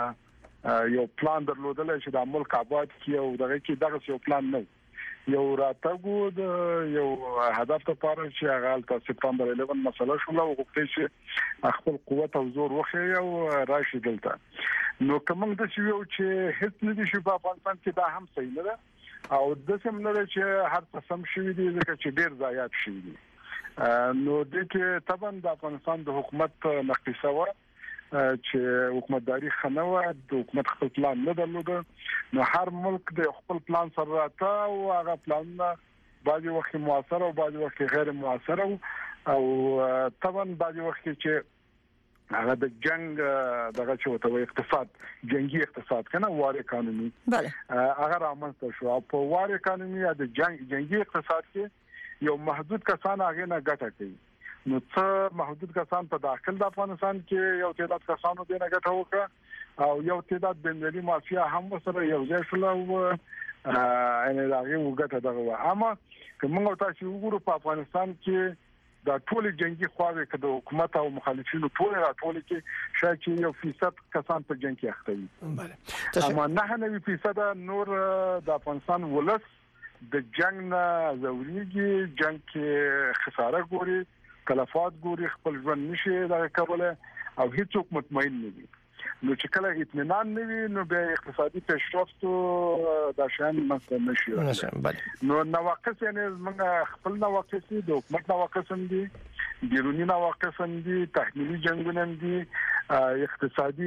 یو پلان درلودل چې د ملک آباد کی او دغه کې دغه یو پلان نه یو راتګو د یو هدف لپاره چې هغه د سپتمبر الیون مسله شو او غوښتل چې خپل قوت او زور وخی او راشي دلته نو کوم د شی یو چې هیڅ نه دي شي په افغانستان کې دا هم صحیح نه ده او د سم نه چې هر څه سم شي دي ځکه چې ډیر ضایعات شي دي نو د کې طبعا د افغانستان د حکومت نقص و چې حکومتداري خنوه د حکومت خپل پلان نه درلود نو هر ملک د خپل پلان سره راته او هغه پلان بعضي وخت موثر او بعضي وخت غیر موثر او طبعا بعضی وخت چې هغه د جنگ دغه چې وته اقتصاد جنگي اقتصاد کنه واره قانوني بله هغه رامنځته شو په واره قانوني د جنگ جنگي اقتصاد کې یو محدود کسان هغه نه ګټه کوي نو څه محدود کسان په داخل د افغانستان کې یو تعداد کسانو دې نه ګټه وکړه او یو تعداد بندري مافیا هم سره یو ځای شول او ان هغه وګټه دغه اما کومه تاسو وګورئ په افغانستان کې دا ټول جنگي خواوې کده حکومت او مخالفینو ټول راټول کې شاید یو فیصد کسان په جنگ کې اخته وي بله اما نه نه فیصد نور د افغانستان ولس د جنگ نه زوريږي جنگ کې خساره ګوري تلفات ګوري خپل ژوند نشي دا کوله او هیڅوک مطمئن نه دي نو چې کله اطمینان نه وي نو به اقتصادي پیشرفت د شان مثلا نشي نو نواقص یعنی موږ خپل نواقص دي د حکومت نواقص هم دي بیرونی نواقص هم دي تحمیلي جنگونه هم دي اقتصادي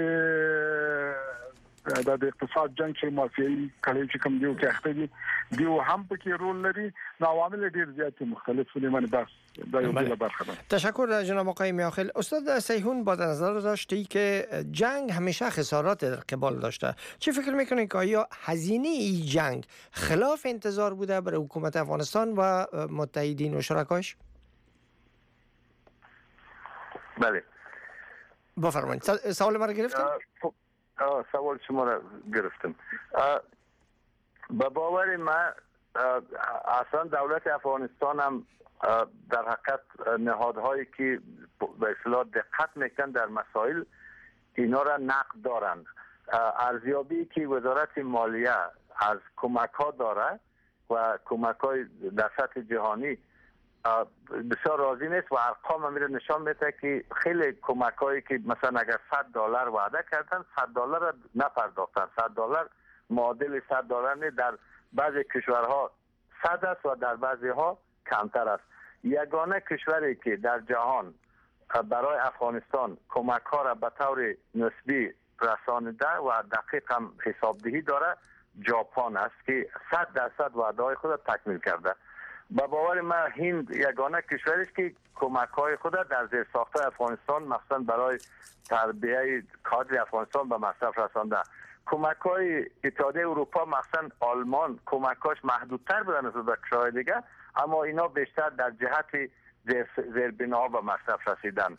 دا د اقتصاد جنگ چې مافیایي کړي چې کوم دیو کې اخته دي دیو هم پکې رول لري نو عوامل ډیر زیات مختلف دي من بس دا یو بل برخه ده. تشکر جناب آقای میاخیل. استاد سیحون با نظر داشتی که جنگ همیشه خسارات در قبال داشته، چه فکر میکنید که آیا هزینه این جنگ خلاف انتظار بوده برای حکومت افغانستان و متحدین و شرکاش؟ بله بفرمایید. سوال ما رو گرفتید؟ آه سوال شما را گرفتم. به باور من اصلا دولت افغانستان هم در حقیقت نهادهایی که به اصطلاح دقت میکن در مسائل اینا را نقد دارند. ارزیابی که وزارت مالیه از کمک ها داره و کمک های در سطح جهانی بسیار راضی نیست و ارقام هم نشان میده که خیلی کمک هایی که مثلا اگر صد دلار وعده کردن صد دلار را نپرداختن. صد دلار معادل صد دلار نه، در بعضی کشورها صد است و در بعضی ها کمتر است. یگانه کشوری که در جهان برای افغانستان کمک ها را به طور نسبی رسانیده و دقیق هم حسابدهی داره ژاپن است که صد درصد وعده های خود را تکمیل کرده. با باور من هند یگانه کشوری است که کمک های خود در زیر ساخته افغانستان مخصوصا برای تربیه کادر افغانستان به مصرف رسانده. کمک های اتحادیه اروپا مخصوصا آلمان کمکاش محدودتر بودن از کشورهای دیگه، اما اینا بیشتر در جهت زیربناها به مصرف رسیدن.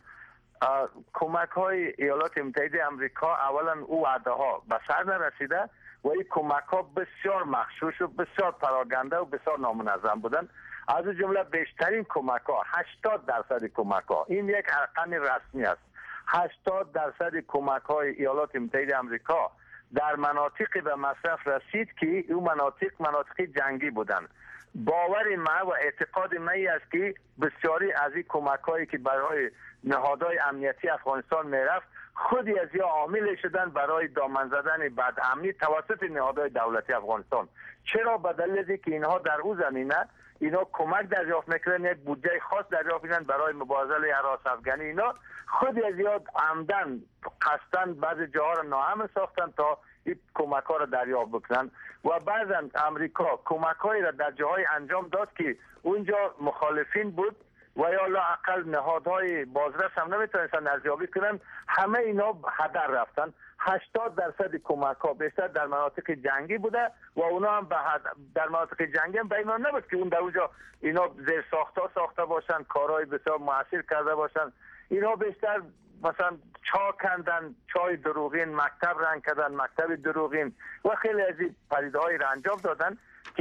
کمک های ایالات متحده آمریکا اولا او وعده ها به سر نرسیده و این کمک ها بسیار مغشوش و بسیار پراکنده و بسیار نامنظم بودن. از جمله بیشترین کمک ها هشتاد درصد کمک ها، این یک رقم رسمی است، هشتاد درصد کمک های ایالات متحده آمریکا در مناطقی به مصرف رسید که اون مناطق مناطق جنگی بودند. باور ما و اعتقاد ما است که بسیاری از این کمک هایی که برای نهادهای امنیتی افغانستان میرفت خودی از یا عامل شدن برای دامن زدن بدامنی توسط نهادهای دولتی افغانستان. چرا؟ به دلیل که اینها در او زمینه اینا کمک دریافت میکنن، یک بودجه خاص دریافت میکنن برای مبارزه هراس افغانی. اینا خودی از یا عمدن قصدن بعضی جاها را ناامن ساختن تا این کمک ها را دریافت بکنن و بعضا امریکا کمک هایی را در جاهای انجام داد که اونجا مخالفین بود و یا لااقل نهادهای بازرس هم نمیتونستن ارزیابی کنن، همه اینا هدر رفتن. هشتاد درصد کمک ها بیشتر در مناطق جنگی بوده و اونا هم در مناطق جنگی هم به اینا نبود که اون در اونجا اینا زیر ساخته ساخته باشن، کارهای بسیار موثر کرده باشن. اینا بیشتر مثلا چا کندن، چای دروغین، مکتب رنگ کردن، مکتب دروغین و خیلی از این پدیده‌های را انجام دادن که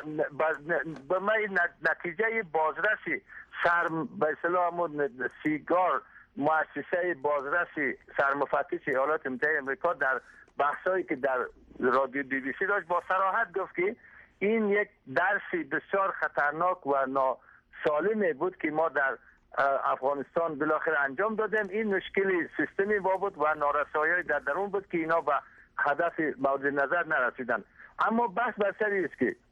به من نتیجه بازرسی سرم به اصطلاح سیگار مؤسسه بازرسی سرمفتش ایالات متحده آمریکا در بحثایی که در رادیو بی بی سی داشت با صراحت گفت که این یک درسی بسیار خطرناک و ناسالمی بود که ما در افغانستان بالاخره انجام دادیم. این مشکلی سیستمی بود و نارسایی در درون بود که اینا به هدف مورد نظر نرسیدن. اما بحث بر سر است که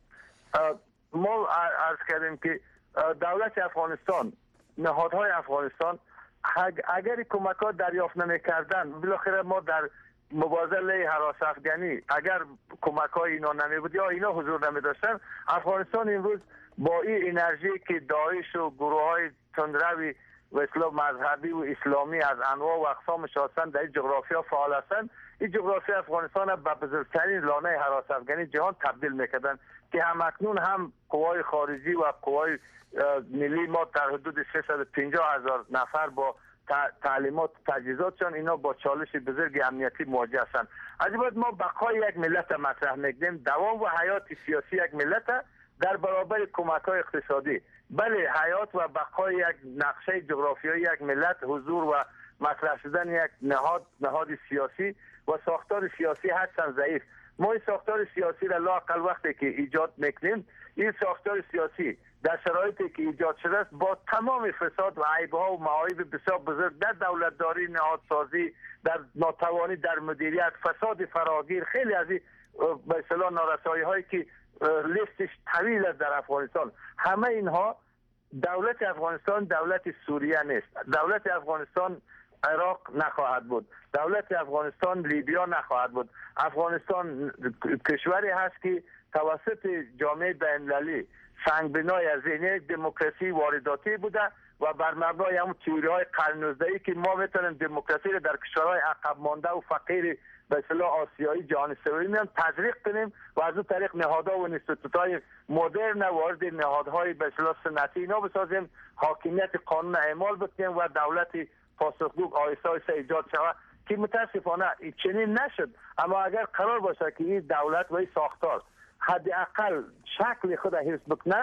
ما عرض کردیم که دولت افغانستان، نهادهای افغانستان اگر کمک ها دریافت نمی کردن بالاخره ما در مبارزه علیه هراس افغانی اگر کمک های اینا نمی بود یا اینا حضور نمی داشتن، افغانستان امروز با این انرژی که داعش و گروه های تندروی و اسلام مذهبی و اسلامی از انواع و اقسامش هستند در این جغرافیا فعال هستند. این جغرافیا افغانستان به بزرگترین لانه هراس افغانی جهان تبدیل میکردن که هم اکنون هم قوای خارجی و قوای ملی ما در حدود سیصد و پنجاه هزار نفر با تعلیمات و تجهیزاتشان اینا با چالش بزرگ امنیتی مواجه هستند. از این بعد ما بقای یک ملت مطرح میکنیم، دوام و حیات سیاسی یک ملت در برابر کمک های اقتصادی. بله، حیات و بقای یک نقشه جغرافیایی یک ملت، حضور و مطرح شدن یک نهاد نهاد سیاسی و ساختار سیاسی هستن ضعیف. ما این ساختار سیاسی را لااقل وقتی که ایجاد میکنیم، این ساختار سیاسی در شرایطی که ایجاد شده است با تمام فساد و عیب‌ها و معایب بسیار بزرگ در دولتداری، نهادسازی، در ناتوانی در مدیریت، فساد فراگیر، خیلی از این به اصطلاح نارسایی‌هایی که لیستش طویل است در افغانستان، همه اینها دولت افغانستان دولت سوریه نیست. دولت افغانستان عراق نخواهد بود. دولت افغانستان لیبیا نخواهد بود. افغانستان کشوری هست که توسط جامعه بین‌المللی سنگبنای از ذهنیت دموکراسی وارداتی بوده و بر مبنای همون تئوری‌های قرن نوزدهم که ما میتونیم دموکراسی رو در کشورهای عقب مانده و فقیر به اصطلاح آسیایی جهان سوم هم تزریق کنیم و از اون طریق نهادها و انستیتوت‌های مدرن وارد نهادهای به اصطلاح سنتی اینا بسازیم، حاکمیت قانون اعمال بکنیم و دولت پاسخگو آیسته آیسته ایجاد شود که متاسفانه چنین نشد. اما اگر قرار باشه که این دولت و این ساختار حداقل شکل خود حفظ بکنه،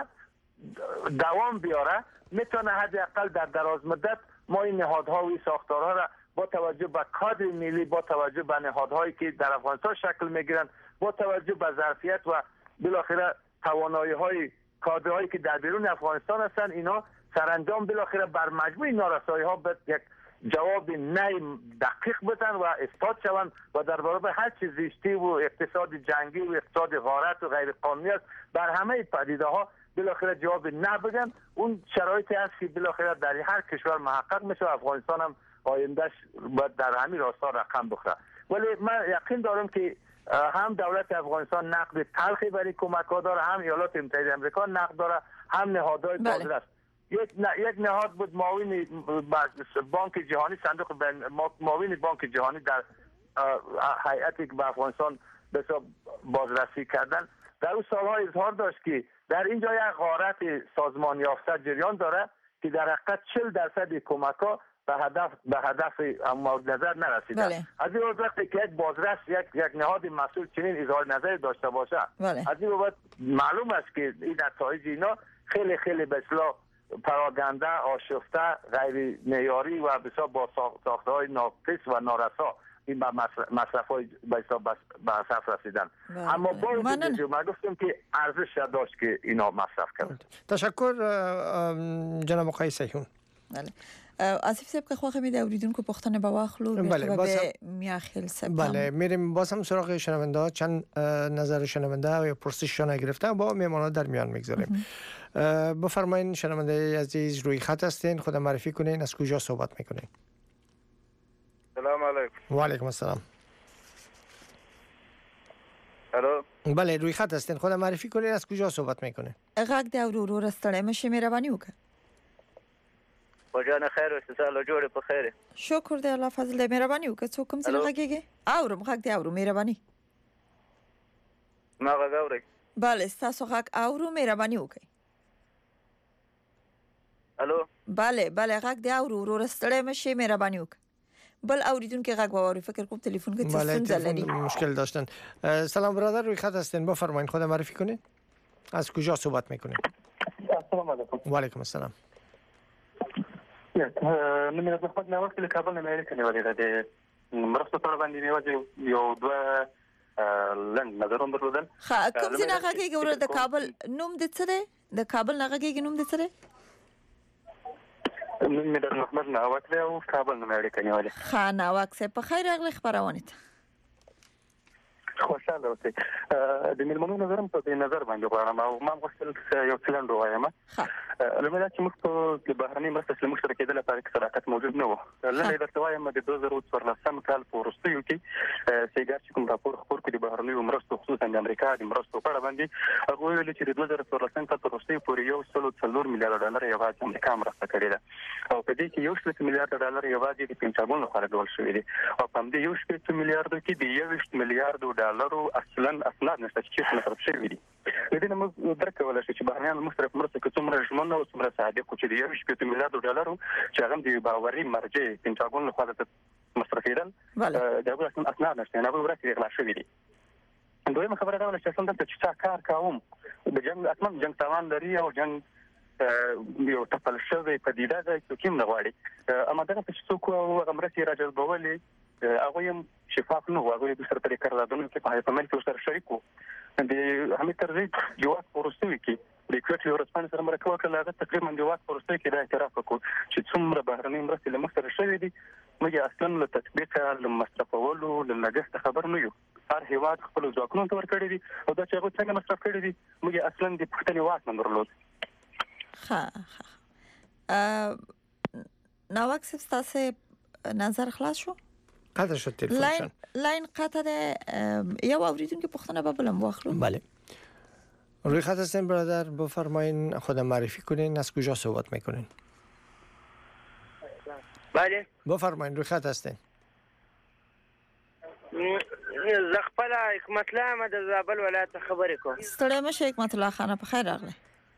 دوام بیاره، میتونه حداقل در دراز مدت ما این نهادها و این ساختارها را با توجه به کادر ملی، با توجه به نهادهایی که در افغانستان شکل میگیرند، با توجه به ظرفیت و بالاخره توانایی‌های کادرهایی که در بیرون افغانستان هستند، اینا سرانجام بالاخره بر مجموع نارسایی‌ها به یک جواب نیم دقیق بدن و اثبات شوند و در برابر هر چیز زیستی و اقتصاد جنگی و اقتصاد غارت و غیر قانونی است بر همه پدیده ها بالاخره جواب نه بدن. اون شرایطی است که بالاخره در هر کشور محقق میشه. افغانستان هم آیندهش باید در همین راستا رقم بخوره. ولی من یقین دارم که هم دولت افغانستان نقد تلخی برای کمک ها داره، هم ایالات متحده آمریکا نقد داره، هم نهادهای قادر است. یک یک نهاد بود معاون بانک جهانی، صندوق معاون بانک جهانی در هیئتی که به افغانستان به بازرسی کردن، در اون سالها اظهار داشت که در اینجا یک غارت سازمان یافته جریان داره که در حقیقت چهل درصد کمک ها به هدف به هدف مورد نظر نرسیده. بله. از این وقتی که یک بازرس یک یک نهاد مسئول چنین اظهار نظر داشته باشه، بله. از این وقت معلوم است که این نتایج اینا خیلی خیلی به اصطلاح پراگنده، آشفته، غیر معیاری و بسیار با ساختارهای ناقص و نارسا این به مصرف های به صرف رسیدن. بله. اما با وجود ما گفتم که ارزش داشت که اینا مصرف کنند. تشکر جناب آقای سیحون. بله. آصف صاحب که خواهی میده اوریدونکو پختن با واخلو بله به میاخیل سپتام. بله میریم باز هم سراغ شنونده ها، چند نظر شنونده یا پرسششان گرفته با میمانا در میان میگذاریم. بفرمایید شنونده عزیز روی خط هستین، خود معرفی کنین، از کجا صحبت میکنین؟ سلام علیکم. و علیکم السلام. الو. بله روی خط هستین، خود معرفی کنین، از کجا صحبت میکنین؟ غږ د اورورو رستړی مشه مهرباني وکړه. وجانه خیر او استساله جوړه په خیر. شکر دی الله فضل دی مهرباني وکړه. څوک کوم څه غږیږي؟ اورم غږ دی اورو مهرباني. ما غږ اوري. بله تاسو غږ اورو مهرباني وکړئ. الو. بله بله غږ دی اورو ورو رستړی مشه مهرباني وکړه. بل اوریدونکو غږ واوري فکر کوم تلیفون کې څه ستونزه لري. مشکل داشتن. سلام برادر روی خط هستین، بفرمایید خود معرفی کنید. از کجا صحبت میکنید؟ السلام علیکم. و علیکم السلام. نو مې د خپل نوښت له کابل نه مې لیکنه ولیده د مرستو پر باندې مې یو دوه لند نظرونه درلودل. ها کوم څه نه غږیږي ور د کابل نوم د څه دی؟ د کابل نه غږیږي نوم د څه دی؟ مې د محمد ناوک له او کابل نه مې لیکنه ولیده. ها ناوک سه په خیر اغلی خبرونه ته. خوشاله اوسئ. د میلمنو نظر هم په نظر باندې غواړم او ما غوښتل یو څه لنډ ووایم. لومړی دا چې موږ په د بهرنۍ مرستې سره موږ سره کېدل لپاره کې صداقت موجود نه و. لنډ درته وایم د دوه زره څوارلسم کال په وروستیو کې سیګار چې کوم راپور خپور کړی د بهرنیو مرستو خصوصا د امریکا د مرستو په اړه باندې هغه ویل چې د دوه زره څوارلسم کال په وروستیو پورې یو سل څلور میلیارډ ډالر یوازې امریکا مرسته کړې ده او په دې کې یو شپږ میلیارډ ډالر یوازې د پینټاګون لخوا راډول شوي دي او په همدې یو شپږ میلیارډو کې د یوویشت میلیارډو ډالرو اصلا اسناد نشته چې مصرف شوي دي. د دې نه موږ درک کولی شو چې بهرنیان موږ سره په مرسته کې څومره ژمن او څومره صادق وو چې د یو شپږ میلیارډو ډالرو چې هغه د باوري مرجع پینټاګون لخوا مصرفېدل د هغو اسناد نشته نه به ورته غلا شوي دي. دویمه خبره دا وه چې اصلا دلته چې چا کار کوم د جنګ اصلا جنګ توان لري او جنګ یو ټپل شوی پدیده ده څوک هم نه غواړي. اما دغه چې څوک هغه مرستې راجلبولې هغوی هم شفاف نه وو. هغوی د سره طریقه قراردادونو کې په حیفمل کې ورسره شریک وو. د حمید کرزي د واک په وروستیو کې د کوټې ورځپاڼې سره مرکه وکړله. هغه تقریبا د واک په وروستیو کې دا اعتراف وکړو چې څومره بهرنۍ مرستې له موږ سره شوې دي موږ اصلا له تطبیقه له مصرفولو له لګښته خبر نه یو. هر هیواد خپلو ځواکونو ته ورکړي دي او دا چې هغوی څنګه مصرف کړي دي موږ اصلا د پوښتنې واک نه درلود. ښه ناوک صاحب ستاسې نظر خلاص شو؟ قطع شد تلفنشان. لاین قطع ده. یو اوریدونکو پوښتنه به بلم واخلو. بله. روی خط هستین برادر، بفرمایین خودم معرفی کنین، از کجا صحبت میکنین؟ بله. بفرمایین روی خط هستین. زه خپل حکمت الله احمد د زابل ولایت خبرې کوم. ستړی مشه حکمت الله خانه، په خیر راغلی.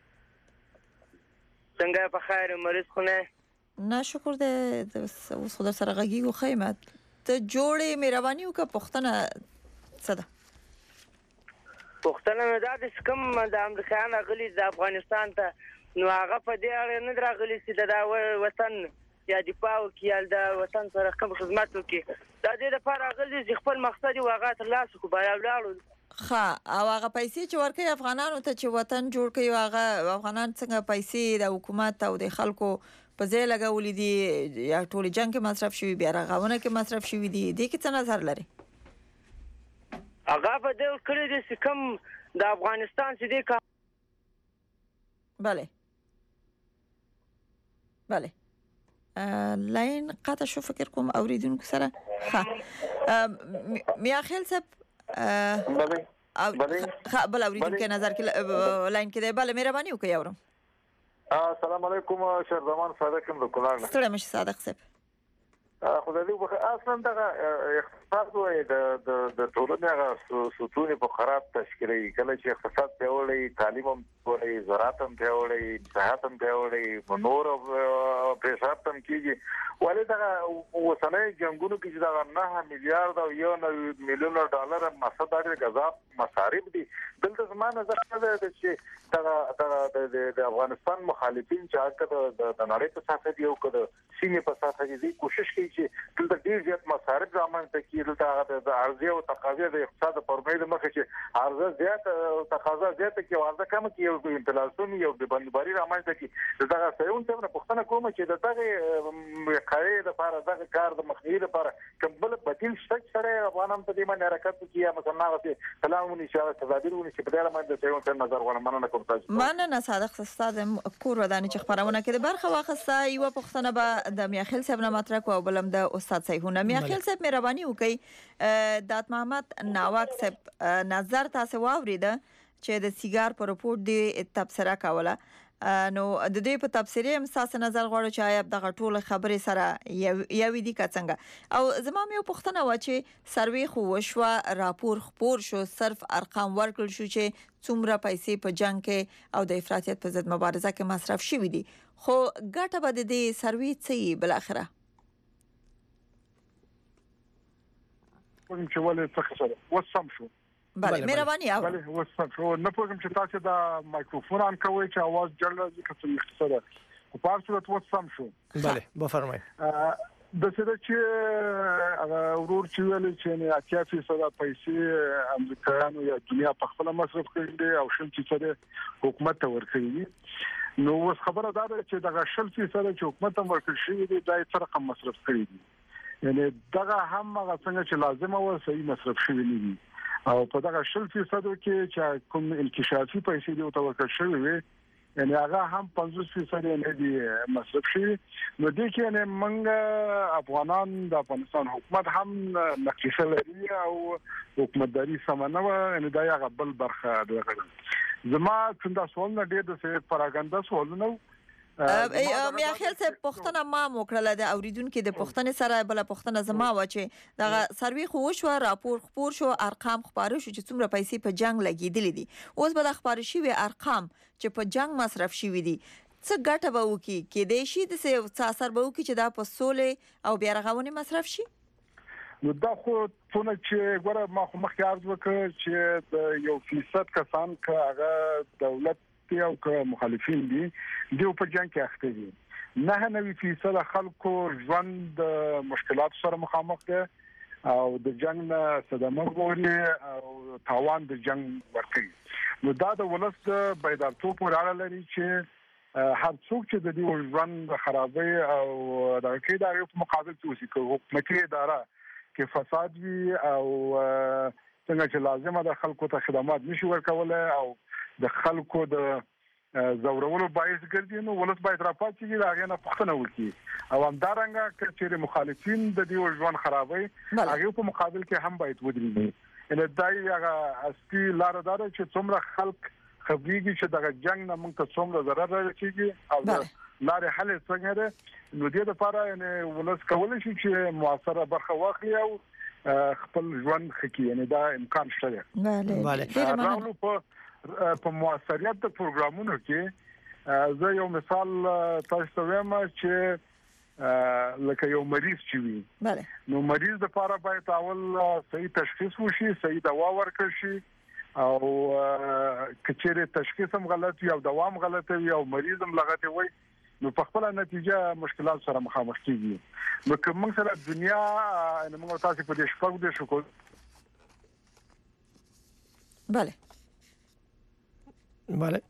څنګه په خیر مریض خو نه؟ نه شکر دې اوس خو در سره غږیږو. ښه ته جوړې مهرباني وکړه پوښتنه څه ده؟ پوښتنه مې دا ده چې کوم د امریکایان راغلي د افغانستان ته نو هغه په دې اړه نه راغلي چې د وطن یا دفاع وکړي یا د وطن سره کوم خدمت وکړي. دا دې لپاره راغلي چې خپل مقصد یې هغه ترلاسه کړو بیا ولاړو. ښه او هغه پیسې چې ورکوي افغانانو ته چې وطن جوړ کړي هغه افغانان څنګه پیسې د حکومت او د خلکو په ځای لګولې دي یا ټول جنگ کې مصرف شوي بیا رغونه کې مصرف شوي دي؟ دې کې څه نظر لري؟ هغه په دې کړی دي چې کوم د افغانستان چې دی کا بله بله لاین قطع شو فکر کوم اوریدونکو سره. ښه میاخیل صاحب بله بله اوریدونکو نظر کې لاین کې دی. بله مهرباني وکړئ اورم. السلام علیکم شهرزمان صادق یم د کونړ نه. ستړی مشه صادق صاحب. خدای دې وبخښي اصلا دغه اقتصاد وایي د د ټولنې هغه ستونې په خراب تشکیلوي. کله چې اقتصاد پیاوړی تعلیم هم پیاوړی زراعت هم پیاوړی صحت هم پیاوړی نور پیشرفت هم کېږي. ولې دغه اوسنۍ جنګونو کې چې دغه نهه میلیارډ او یو نوي میلیونه ډالر مقصد ډېر غذاب مصارف دي. دلته زما نظر دا دی چې دغه د افغانستان مخالفین چې هغه د نړۍ په ساحه کې یو کړه سیمې په ساحه کې کوشش کوي چې دلته ډېر زیات مصارف رامنځته کړي. دلته د عرضې او تقاضا د اقتصاد په مېد مخه چې عرضه زیات او تقاضا زیات کې عرضه کم کې یو انفلاسیون یو د بندباري رامنځته کړي. دغه سيون څنګه پوښتنه کوم چې دغه قاعده لپاره دغه کار د مخنیوي لپاره کوم بل بدیل شته چې افغانان په دې باندې حرکت وکړي یا مثلا هغه سلامونی چې تدابیرونه چې په دې باندې سيون څنګه نظر غواړم. مننه کوم تاسو. مننه صادق استاد کور ودانې چې خبرونه کړي برخه واخسته. یو پوښتنه به د میاخیل صاحب نه مطرح کو او بلم د استاد صحیحونه. میاخیل صاحب مهرباني وکړئ دات محمد ناوک صاحب نظر تاسو واوریده چې د سیګار په رپورت دی تبصره کوله. نو د دې په تبصره هم تاسو نظر غواړو چې آیا دغه ټول خبرې سره یو دي که څنګه؟ او زما مې پوښتنه و چې سروي خو وشوه راپور خپور شو صرف ارقام ورکړل شو چې څومره پیسې په جنگ کې او د افراطیت په ضد مبارزه کې مصرف شوي دي خو ګټه به د دې سروي څه بل اخره؟ کوم چې ولې څه سره وسم شو. بله مهرباني او بله وسم شو. نه پوهم چې تاسو دا مایکروفون ان کوي چې आवाज جړل ځکه چې مختصره په پاره صورت وسم شو. بله بفرمایئ. د څه چې ورور چې ویل چې نه اتیا فیصد پیسې امریکایانو یا دنیا په خپل مصرف کړي دي او شل فیصد حکومت ته ورکړي دي. نو اوس خبره دا ده چې دغه شل فیصد چې حکومت ته ورکړي شي دي دا څه رقم مصرف کړي دي. یعنی دغه هم هغه څنګه چې لازمه و صحیح مصرف شوی نه دي او په دغه شل فیصد کې چې کوم انکشافي پیسې دی او ورکړل شوی وي یعنی هغه هم پنځوس فیصد نه دي مصرف شي. نو دې کې نه موږ افغانان د افغانستان حکومت هم نقشه لري او حکومتداري سمنوه ان دا یو بل برخه ده. زما څنګه سوال نه ډېر د سې پراګنده سوالونه میا خیال څه پښتنه ما موکړه د اوریدونکو د پښتنې سره بل پښتنه زما و چې دغه سروي خو شو راپور خبر شو ارقام خبرو شو چې څومره پیسې په جنگ لګیدلې دي. اوس به د خبرو شي ارقام چې په جنگ مصرف شوی دي څه ګټه به وکي کې د شي د څه اثر به وکي چې دا په سولې او بیا رغونې مصرف شي. نو دا خو څونه چې ګوره ما خو مخکې عرض وکړ چې د یو فیصد کسان که هغه دولت او که مخالفین دي دوی په جنگ کې اخته دي نه نوي فیصد خلکو ژوند د مشکلات سره مخامخ دي او د جنگ نه صدمه ګوري او تاوان د جنگ ورکوي. نو دا د ولس د بیدارتوب پورې اړه لري چې هر څوک چې د دې ژوند خرابوي او د کې د یو مقابل توسي کوي حکومتي اداره کې فساد وي او څنګه چې لازمه د خلکو ته خدمات نشي ورکولای او د خلکو د زورولو باعث ګرځي. نو ولس باید راپاتې کیږي هغه نه پښتنه وکړي او همدارنګه چې مخالفین د دې ژوند خرابوي هغه په مقابل کې هم باید ودرېږي. ان دای هغه اصلي لار دا ده چې څومره خلک خبريږي چې دغه جنگ نه موږ ته څومره ضرر رسیږي او لارې حل څنګه ده. نو دې لپاره ان ولس کولای شي چې موثره برخه واخلي او خپل ژوند خکې یعنی دا امکان شته. بله بله په په موثریت د پروګرامونو کې زه یو مثال تاسو ته وایم چې لکه یو مریض چې وي بله نو مریض د لپاره باید اول صحیح تشخیص وشي صحیح دوا ورکړل شي او کچېره تشخیص هم غلط وي او دوا هم غلط وي او مریض هم لغته وي نو په خپل نتیجه مشکلات سره مخامخ کیږي. نو کوم سره دنیا ان موږ تاسو په دې شپږ د شکو بله بله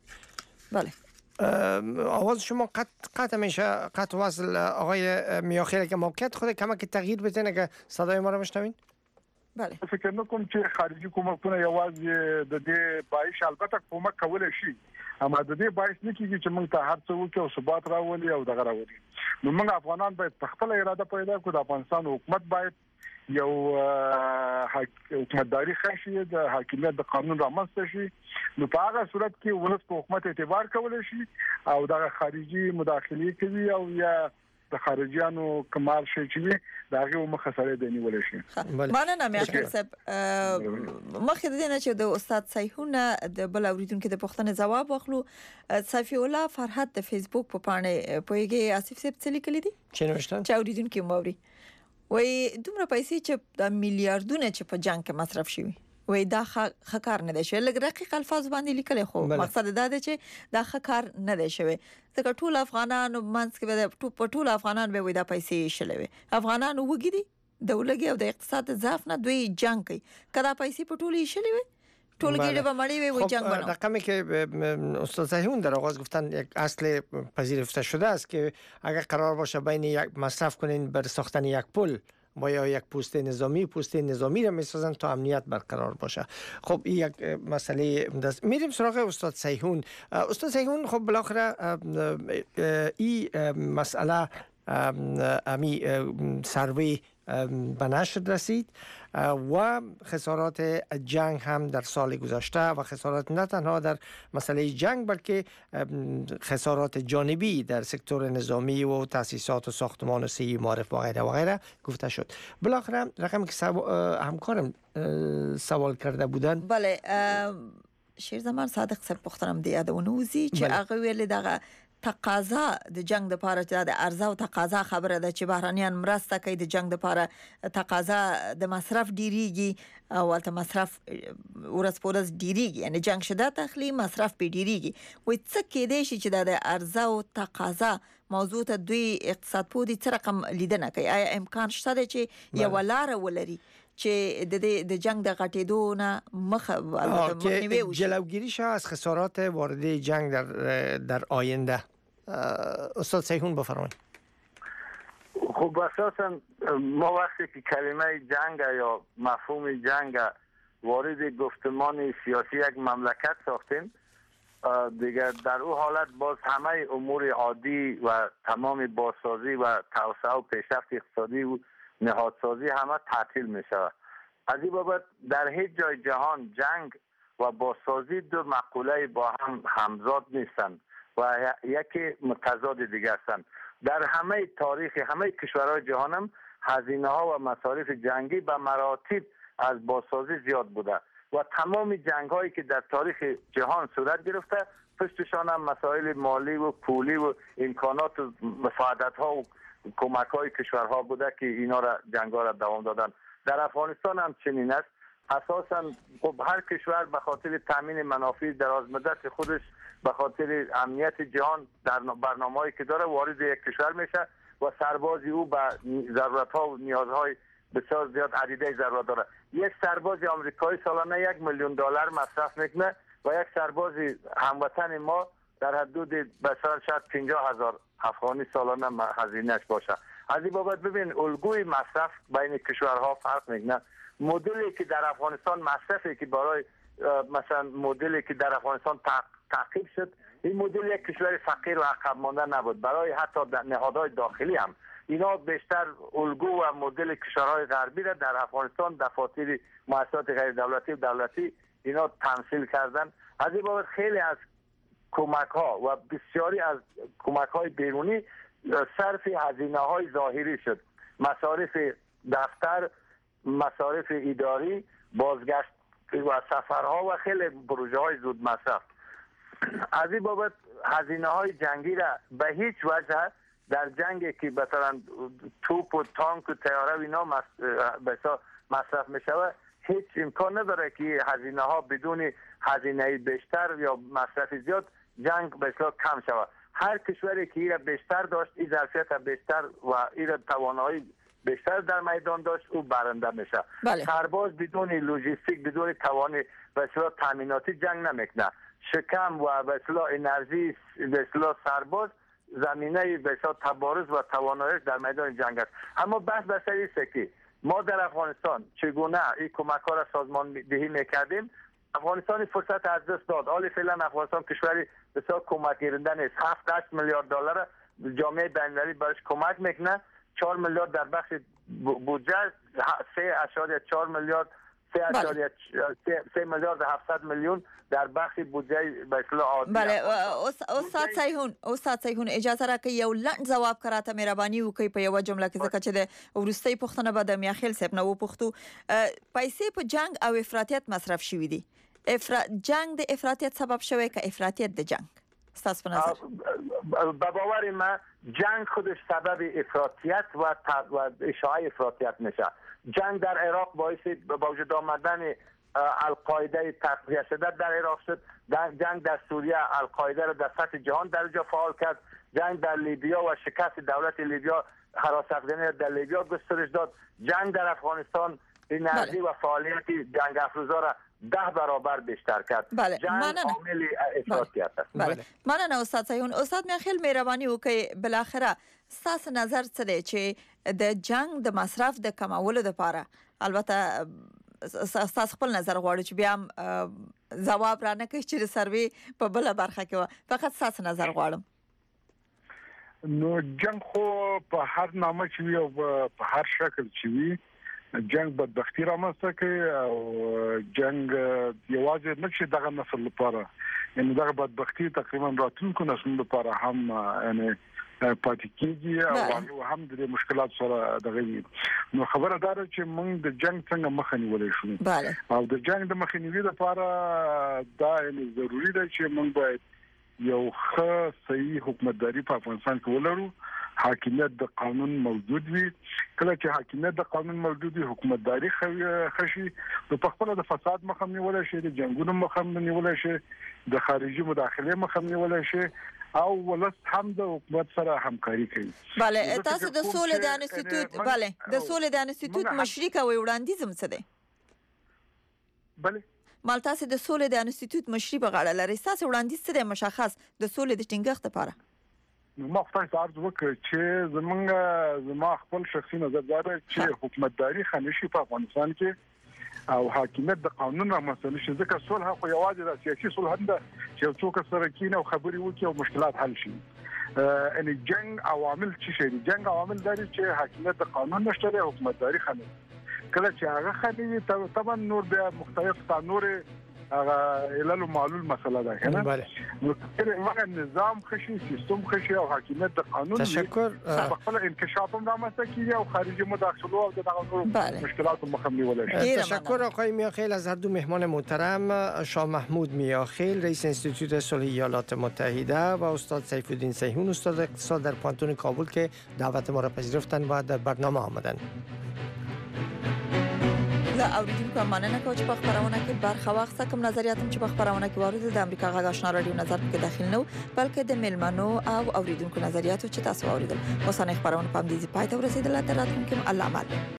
بله آواز شما قطع قطع میشه قطع وصل آقای میاخیل که موقعیت خود کمک تغییر بزنه که صدای ما رو بشنوین. بله فکر نکوم چې خارجي کومکونه یوازې د دې باعث البته کومک کولای شي اما د دې باعث نه کیږي چې موږ ته هر څه وکړو او ثبات راولي او دغه راولي. نو موږ افغانان باید په خپل اراده پیدا کړو. د افغانستان حکومت باید یو حکومتداري خاصه د حاکمیت د قانون رامنځته شي. نو په هغه صورت کې ولس په حکومت اعتبار کولای شي او د خارجي مداخله کوي او یا د خارجيانو کمال شي چې داغه مخه سره دی نیول شي. مننه مې اخر صاحب مخکې د دې چې د استاد صیحون د بل اوریدونکو د پښتنې جواب واخلو. صفی الله فرحت د فیسبوک په پاڼه پویږي اسف صاحب څه لیکلي دي چې نوښتن چې اوریدونکو موري وای دومره پیسې چې د میلیارډونو چې په جنگ کې مصرف شوی وای دا خکار نه دی شوی. لږ رقیق الفاظ باندې لیکل خو مقصد دا دی چې دا خکار نه دی شوی ځکه ټول افغانانو منځ کې په ټول افغانان به وای دا پیسې شلوي افغانانو وګړي د ولګي او د اقتصاد ضعف نه دوی جنگ کوي کدا پیسې په ټول شلوي ټول ګیره به مړی وي جنگ بنو. رقمی که استاد صیحون در آغاز گفتن یک اصل پذیرفته شده است که اگر قرار باشه بین یک مصرف کنین بر ساختن یک پل با یا یک پوسته نظامی پوسته نظامی را میسازن تا امنیت برقرار باشه. خب این یک مسئله دست. میریم سراغ استاد صیحون. استاد صیحون خب بالاخره این مسئله امی سروی به نشر رسید و خسارات جنگ هم در سال گذشته و خسارات نه تنها در مسئله جنگ بلکه خسارات جانبی در سکتور نظامی و تاسیسات و ساختمان و سی معارف و غیره و غیره گفته شد. بالاخره رقمی که همکارم سوال کرده بودن بله شیرزمان صادق سر پخترم دی یادونوزی چې هغه ویل دغه تقاضا د جنگ د پاره چې د عرضه او تقاضا خبره ده چې بهرانيان مرسته کوي د جنگ د پاره تقاضا د مصرف ډیریږي او البته مصرف ورځ په ورځ ډیریږي یعنی جنگ شده تخلی مصرف به ډیریږي وای څه کېدې شي چې د عرضه او تقاضا موضوع ته دوی اقتصاد پودي څه رقم لیدنه کوي آیا امکان شته چې یو لار ولري چې د د جنگ د غټېدو نه مخ مخنیوي وشي جلوگیری شه از خسارات وارد جنگ در در آینده. استاد صیحون بفرمایید. خب اساسا ما وقتی که کلمه جنگ یا مفهوم جنگ وارد گفتمان سیاسی یک مملکت ساختیم، دیگر در او حالت باز همه امور عادی و تمام بازسازی و توسعه و پیشرفت اقتصادی و نهادسازی همه تعطیل می شود. از این بابت در هیچ جای جهان جنگ و بازسازی دو مقوله با هم همزاد نیستند و یکی متضاد دیگر هستند. در همه تاریخ همه کشورهای جهان هم هزینه ها و مصارف جنگی به مراتب از بازسازی زیاد بوده و تمام جنگ هایی که در تاریخ جهان صورت گرفته پشتشان هم مسائل مالی و پولی و امکانات و مساعدت ها و کمک های کشورها بوده که اینا را جنگ ها را دوام دادن. در افغانستان هم چنین است. اساسا خب هر کشور به خاطر تامین منافع دراز مدت خودش به خاطر امنیت جهان در برنامه‌ای که داره وارد یک کشور میشه و سربازی او به ضرورت ها و نیازهای بسیار زیاد عدیده ضرورت داره. یک سرباز آمریکایی سالانه یک میلیون دلار مصرف میکنه و یک سرباز هموطن ما در حدود مثلا شاید پنجاه هزار افغانی سالانه هزینه‌اش باشه. از این بابت ببین الگوی مصرف بین کشورها فرق میکنه. مدلی که در افغانستان مصرفی که برای مثلا مدلی که در افغانستان تعقیب شد، این مدل یک کشور فقیر و عقب مانده نبود. برای حتی در نهادهای داخلی هم اینا بیشتر الگو و مدل کشورهای غربی را در افغانستان دفاتر مؤسسات غیر دولتی و دولتی اینا تمثیل کردن. از این بابت خیلی از کمک ها و بسیاری از کمک های بیرونی صرف هزینه های ظاهری شد. مصارف دفتر، مصارف اداری، بازگشت و سفرها و خیلی پروژه های زود مصرف. از این بابت هزینه های جنگی را به هیچ وجه در جنگی که مثلا توپ و تانک و طیاره و اینا مصرف می شود هیچ امکان نداره که هزینه ها بدون هزینه بیشتر یا مصرف زیاد جنگ به اصطلاح کم شود. هر کشوری که ایره بیشتر داشت، این ظرفیت بیشتر و ایره توانایی بیشتر در میدان داشت، او برنده میشه. بله. سرباز بدون لوجستیک، بدون توان به اصطلاح تامیناتی جنگ نمیکنه. شکم و به اصطلاح انرژی به اصطلاح سرباز زمینه به اصطلاح تبارز و تواناییش در میدان جنگ است. اما بحث بر سر است که ما در افغانستان چگونه این کمک ها را سازمان دهی میکردیم. افغانستان فرصت از دست داد. حالا فعلا افغانستان کشوری بسیار کمک گیرنده نیست. هفت هشت میلیارد دلار جامعه بین‌المللی برش کمک میکنه. چهار میلیارد در بخش بودجه، سه اشاریه چهار میلیارد، سه اشاریه سه میلیارد هفتصد میلیون در بخش بودجه به اصطلاح عادی. بله استاد سیهون استاد سیهون اجازه را که یو لنډ جواب کراته مهرباني وکړئ په یو جمله کې ځکه چې د ورستۍ پښتنه به د میاخیل صاحب نه وپوښتو پیسې په جنگ او افراطیت مصرف شوې دي. افرا جنگ د افراطیت سبب شوی که افراطیت د جنگ؟ استاد په نظر به باور من جنگ خودش سبب افراطیت و و اشاعه افراطیت میشه. جنگ در عراق باعث با وجود آمدن القاعده تقویت شده در عراق شد. جنگ در سوریه القاعده را در سطح جهان درجا فعال کرد. جنگ در لیبیا و شکست دولت لیبیا هراس‌افزایی در لیبیا گسترش داد. جنگ در افغانستان انرژی و فعالیت جنگ افروزا را ده برابر بیشتر کرد. بله. جنگ عامل افراطیت است. بله. مننه استاد سیهون. استاد میاخیل مهرباني وکړئ بالاخره ستاسو نظر څه دی چې د جنگ د مصرف د کمولو لپاره البته ستاسو خپل نظر غواړو چې بیا هم ځواب را نه کوي چې د سروي په بل برخه کې و فقط ستاسو نظر غواړم. نو جنگ خو په هر نامه چې وي او په هر شکل چې وي جنگ بدبختی رامنځته کوي او جنگ یوازې نه چې دغه نسل لپاره یعنی دغه بدبختی تقریبا راتلونکو نسل لپاره هم یعنی پاتې کیږي او هم د مشکلات سره دغه نو خبره دار چې موږ د جنگ څنګه مخه نیولای شو او د جنگ د مخنیوي لپاره دا یعنی ضروری ده چې موږ باید یو ښه صحیح حکومتداري په افغانستان کې ولرو. حاکمیت د قانون موجود وي. کله چې حاکمیت د قانون موجود وي حکومتداري خشي نو په خپل د فساد مخه نیول شي، د جنگونو مخه نیول شي، د خارجي مداخله مخه نیول شي او ولس هم د حکومت سره همکاري کوي. بله تاسو د سولې د انسټیټیوټ بله د سولې د انسټیټیوټ مشري کوي وړاندیزم څه دی؟ بله مال تاسو د سولې د انسټیټیوټ مشري په غاړه لري. تاسو وړاندیز څه دی مشخص د سولې د ټینګښت لپاره؟ نو ما خپل عرض وکړ چې زمونږ زما خپل شخصي نظر دا دی چې حکومتداري خنشي په افغانستان کې او حاکمیت د قانون رامنځته نشي ځکه صلح خو یوازې د سیاسي صلح نه چې یو څوک سره کینه او خبرې وکړي او مشکلات حل شي. ان جنگ عوامل څه شي؟ جنگ عوامل دي چې حاکمیت د قانون نشته او حکومتداري خنه کله چې هغه خني طبعا نور د مختلف قانون هغه علل معلول مسله ده کنه. بله. نو کله نظام خشي سیستم خشي او حاکمیت د قانون تشکر. خپل انکشاف هم رامنځته کیږي او خارجي مداخله او د مشکلات مخنیوي ولای. تشکر آقای میاخیل از هر دو مهمان محترم، شاه محمود میاخیل رئیس انستیتوت صلح ایالات متحده و استاد سیف الدین صیهون استاد اقتصاد در پانتون کابل که دعوت ما را پذیرفتند و در برنامه آمدند. له اوریدونکو مننه کوم چې په خبرونه کې برخه واخیسته. کوم نظریات چې په خبرونه کې وارد د امریکا غږ آشنا رادیو نظر کې داخل نو بلکې د ملمنو او اوریدونکو نظریات چې تاسو اوریدل. اوسنۍ خبرونه په دې ځای پای ته ورسیدله. تر راتلونکي الله امان.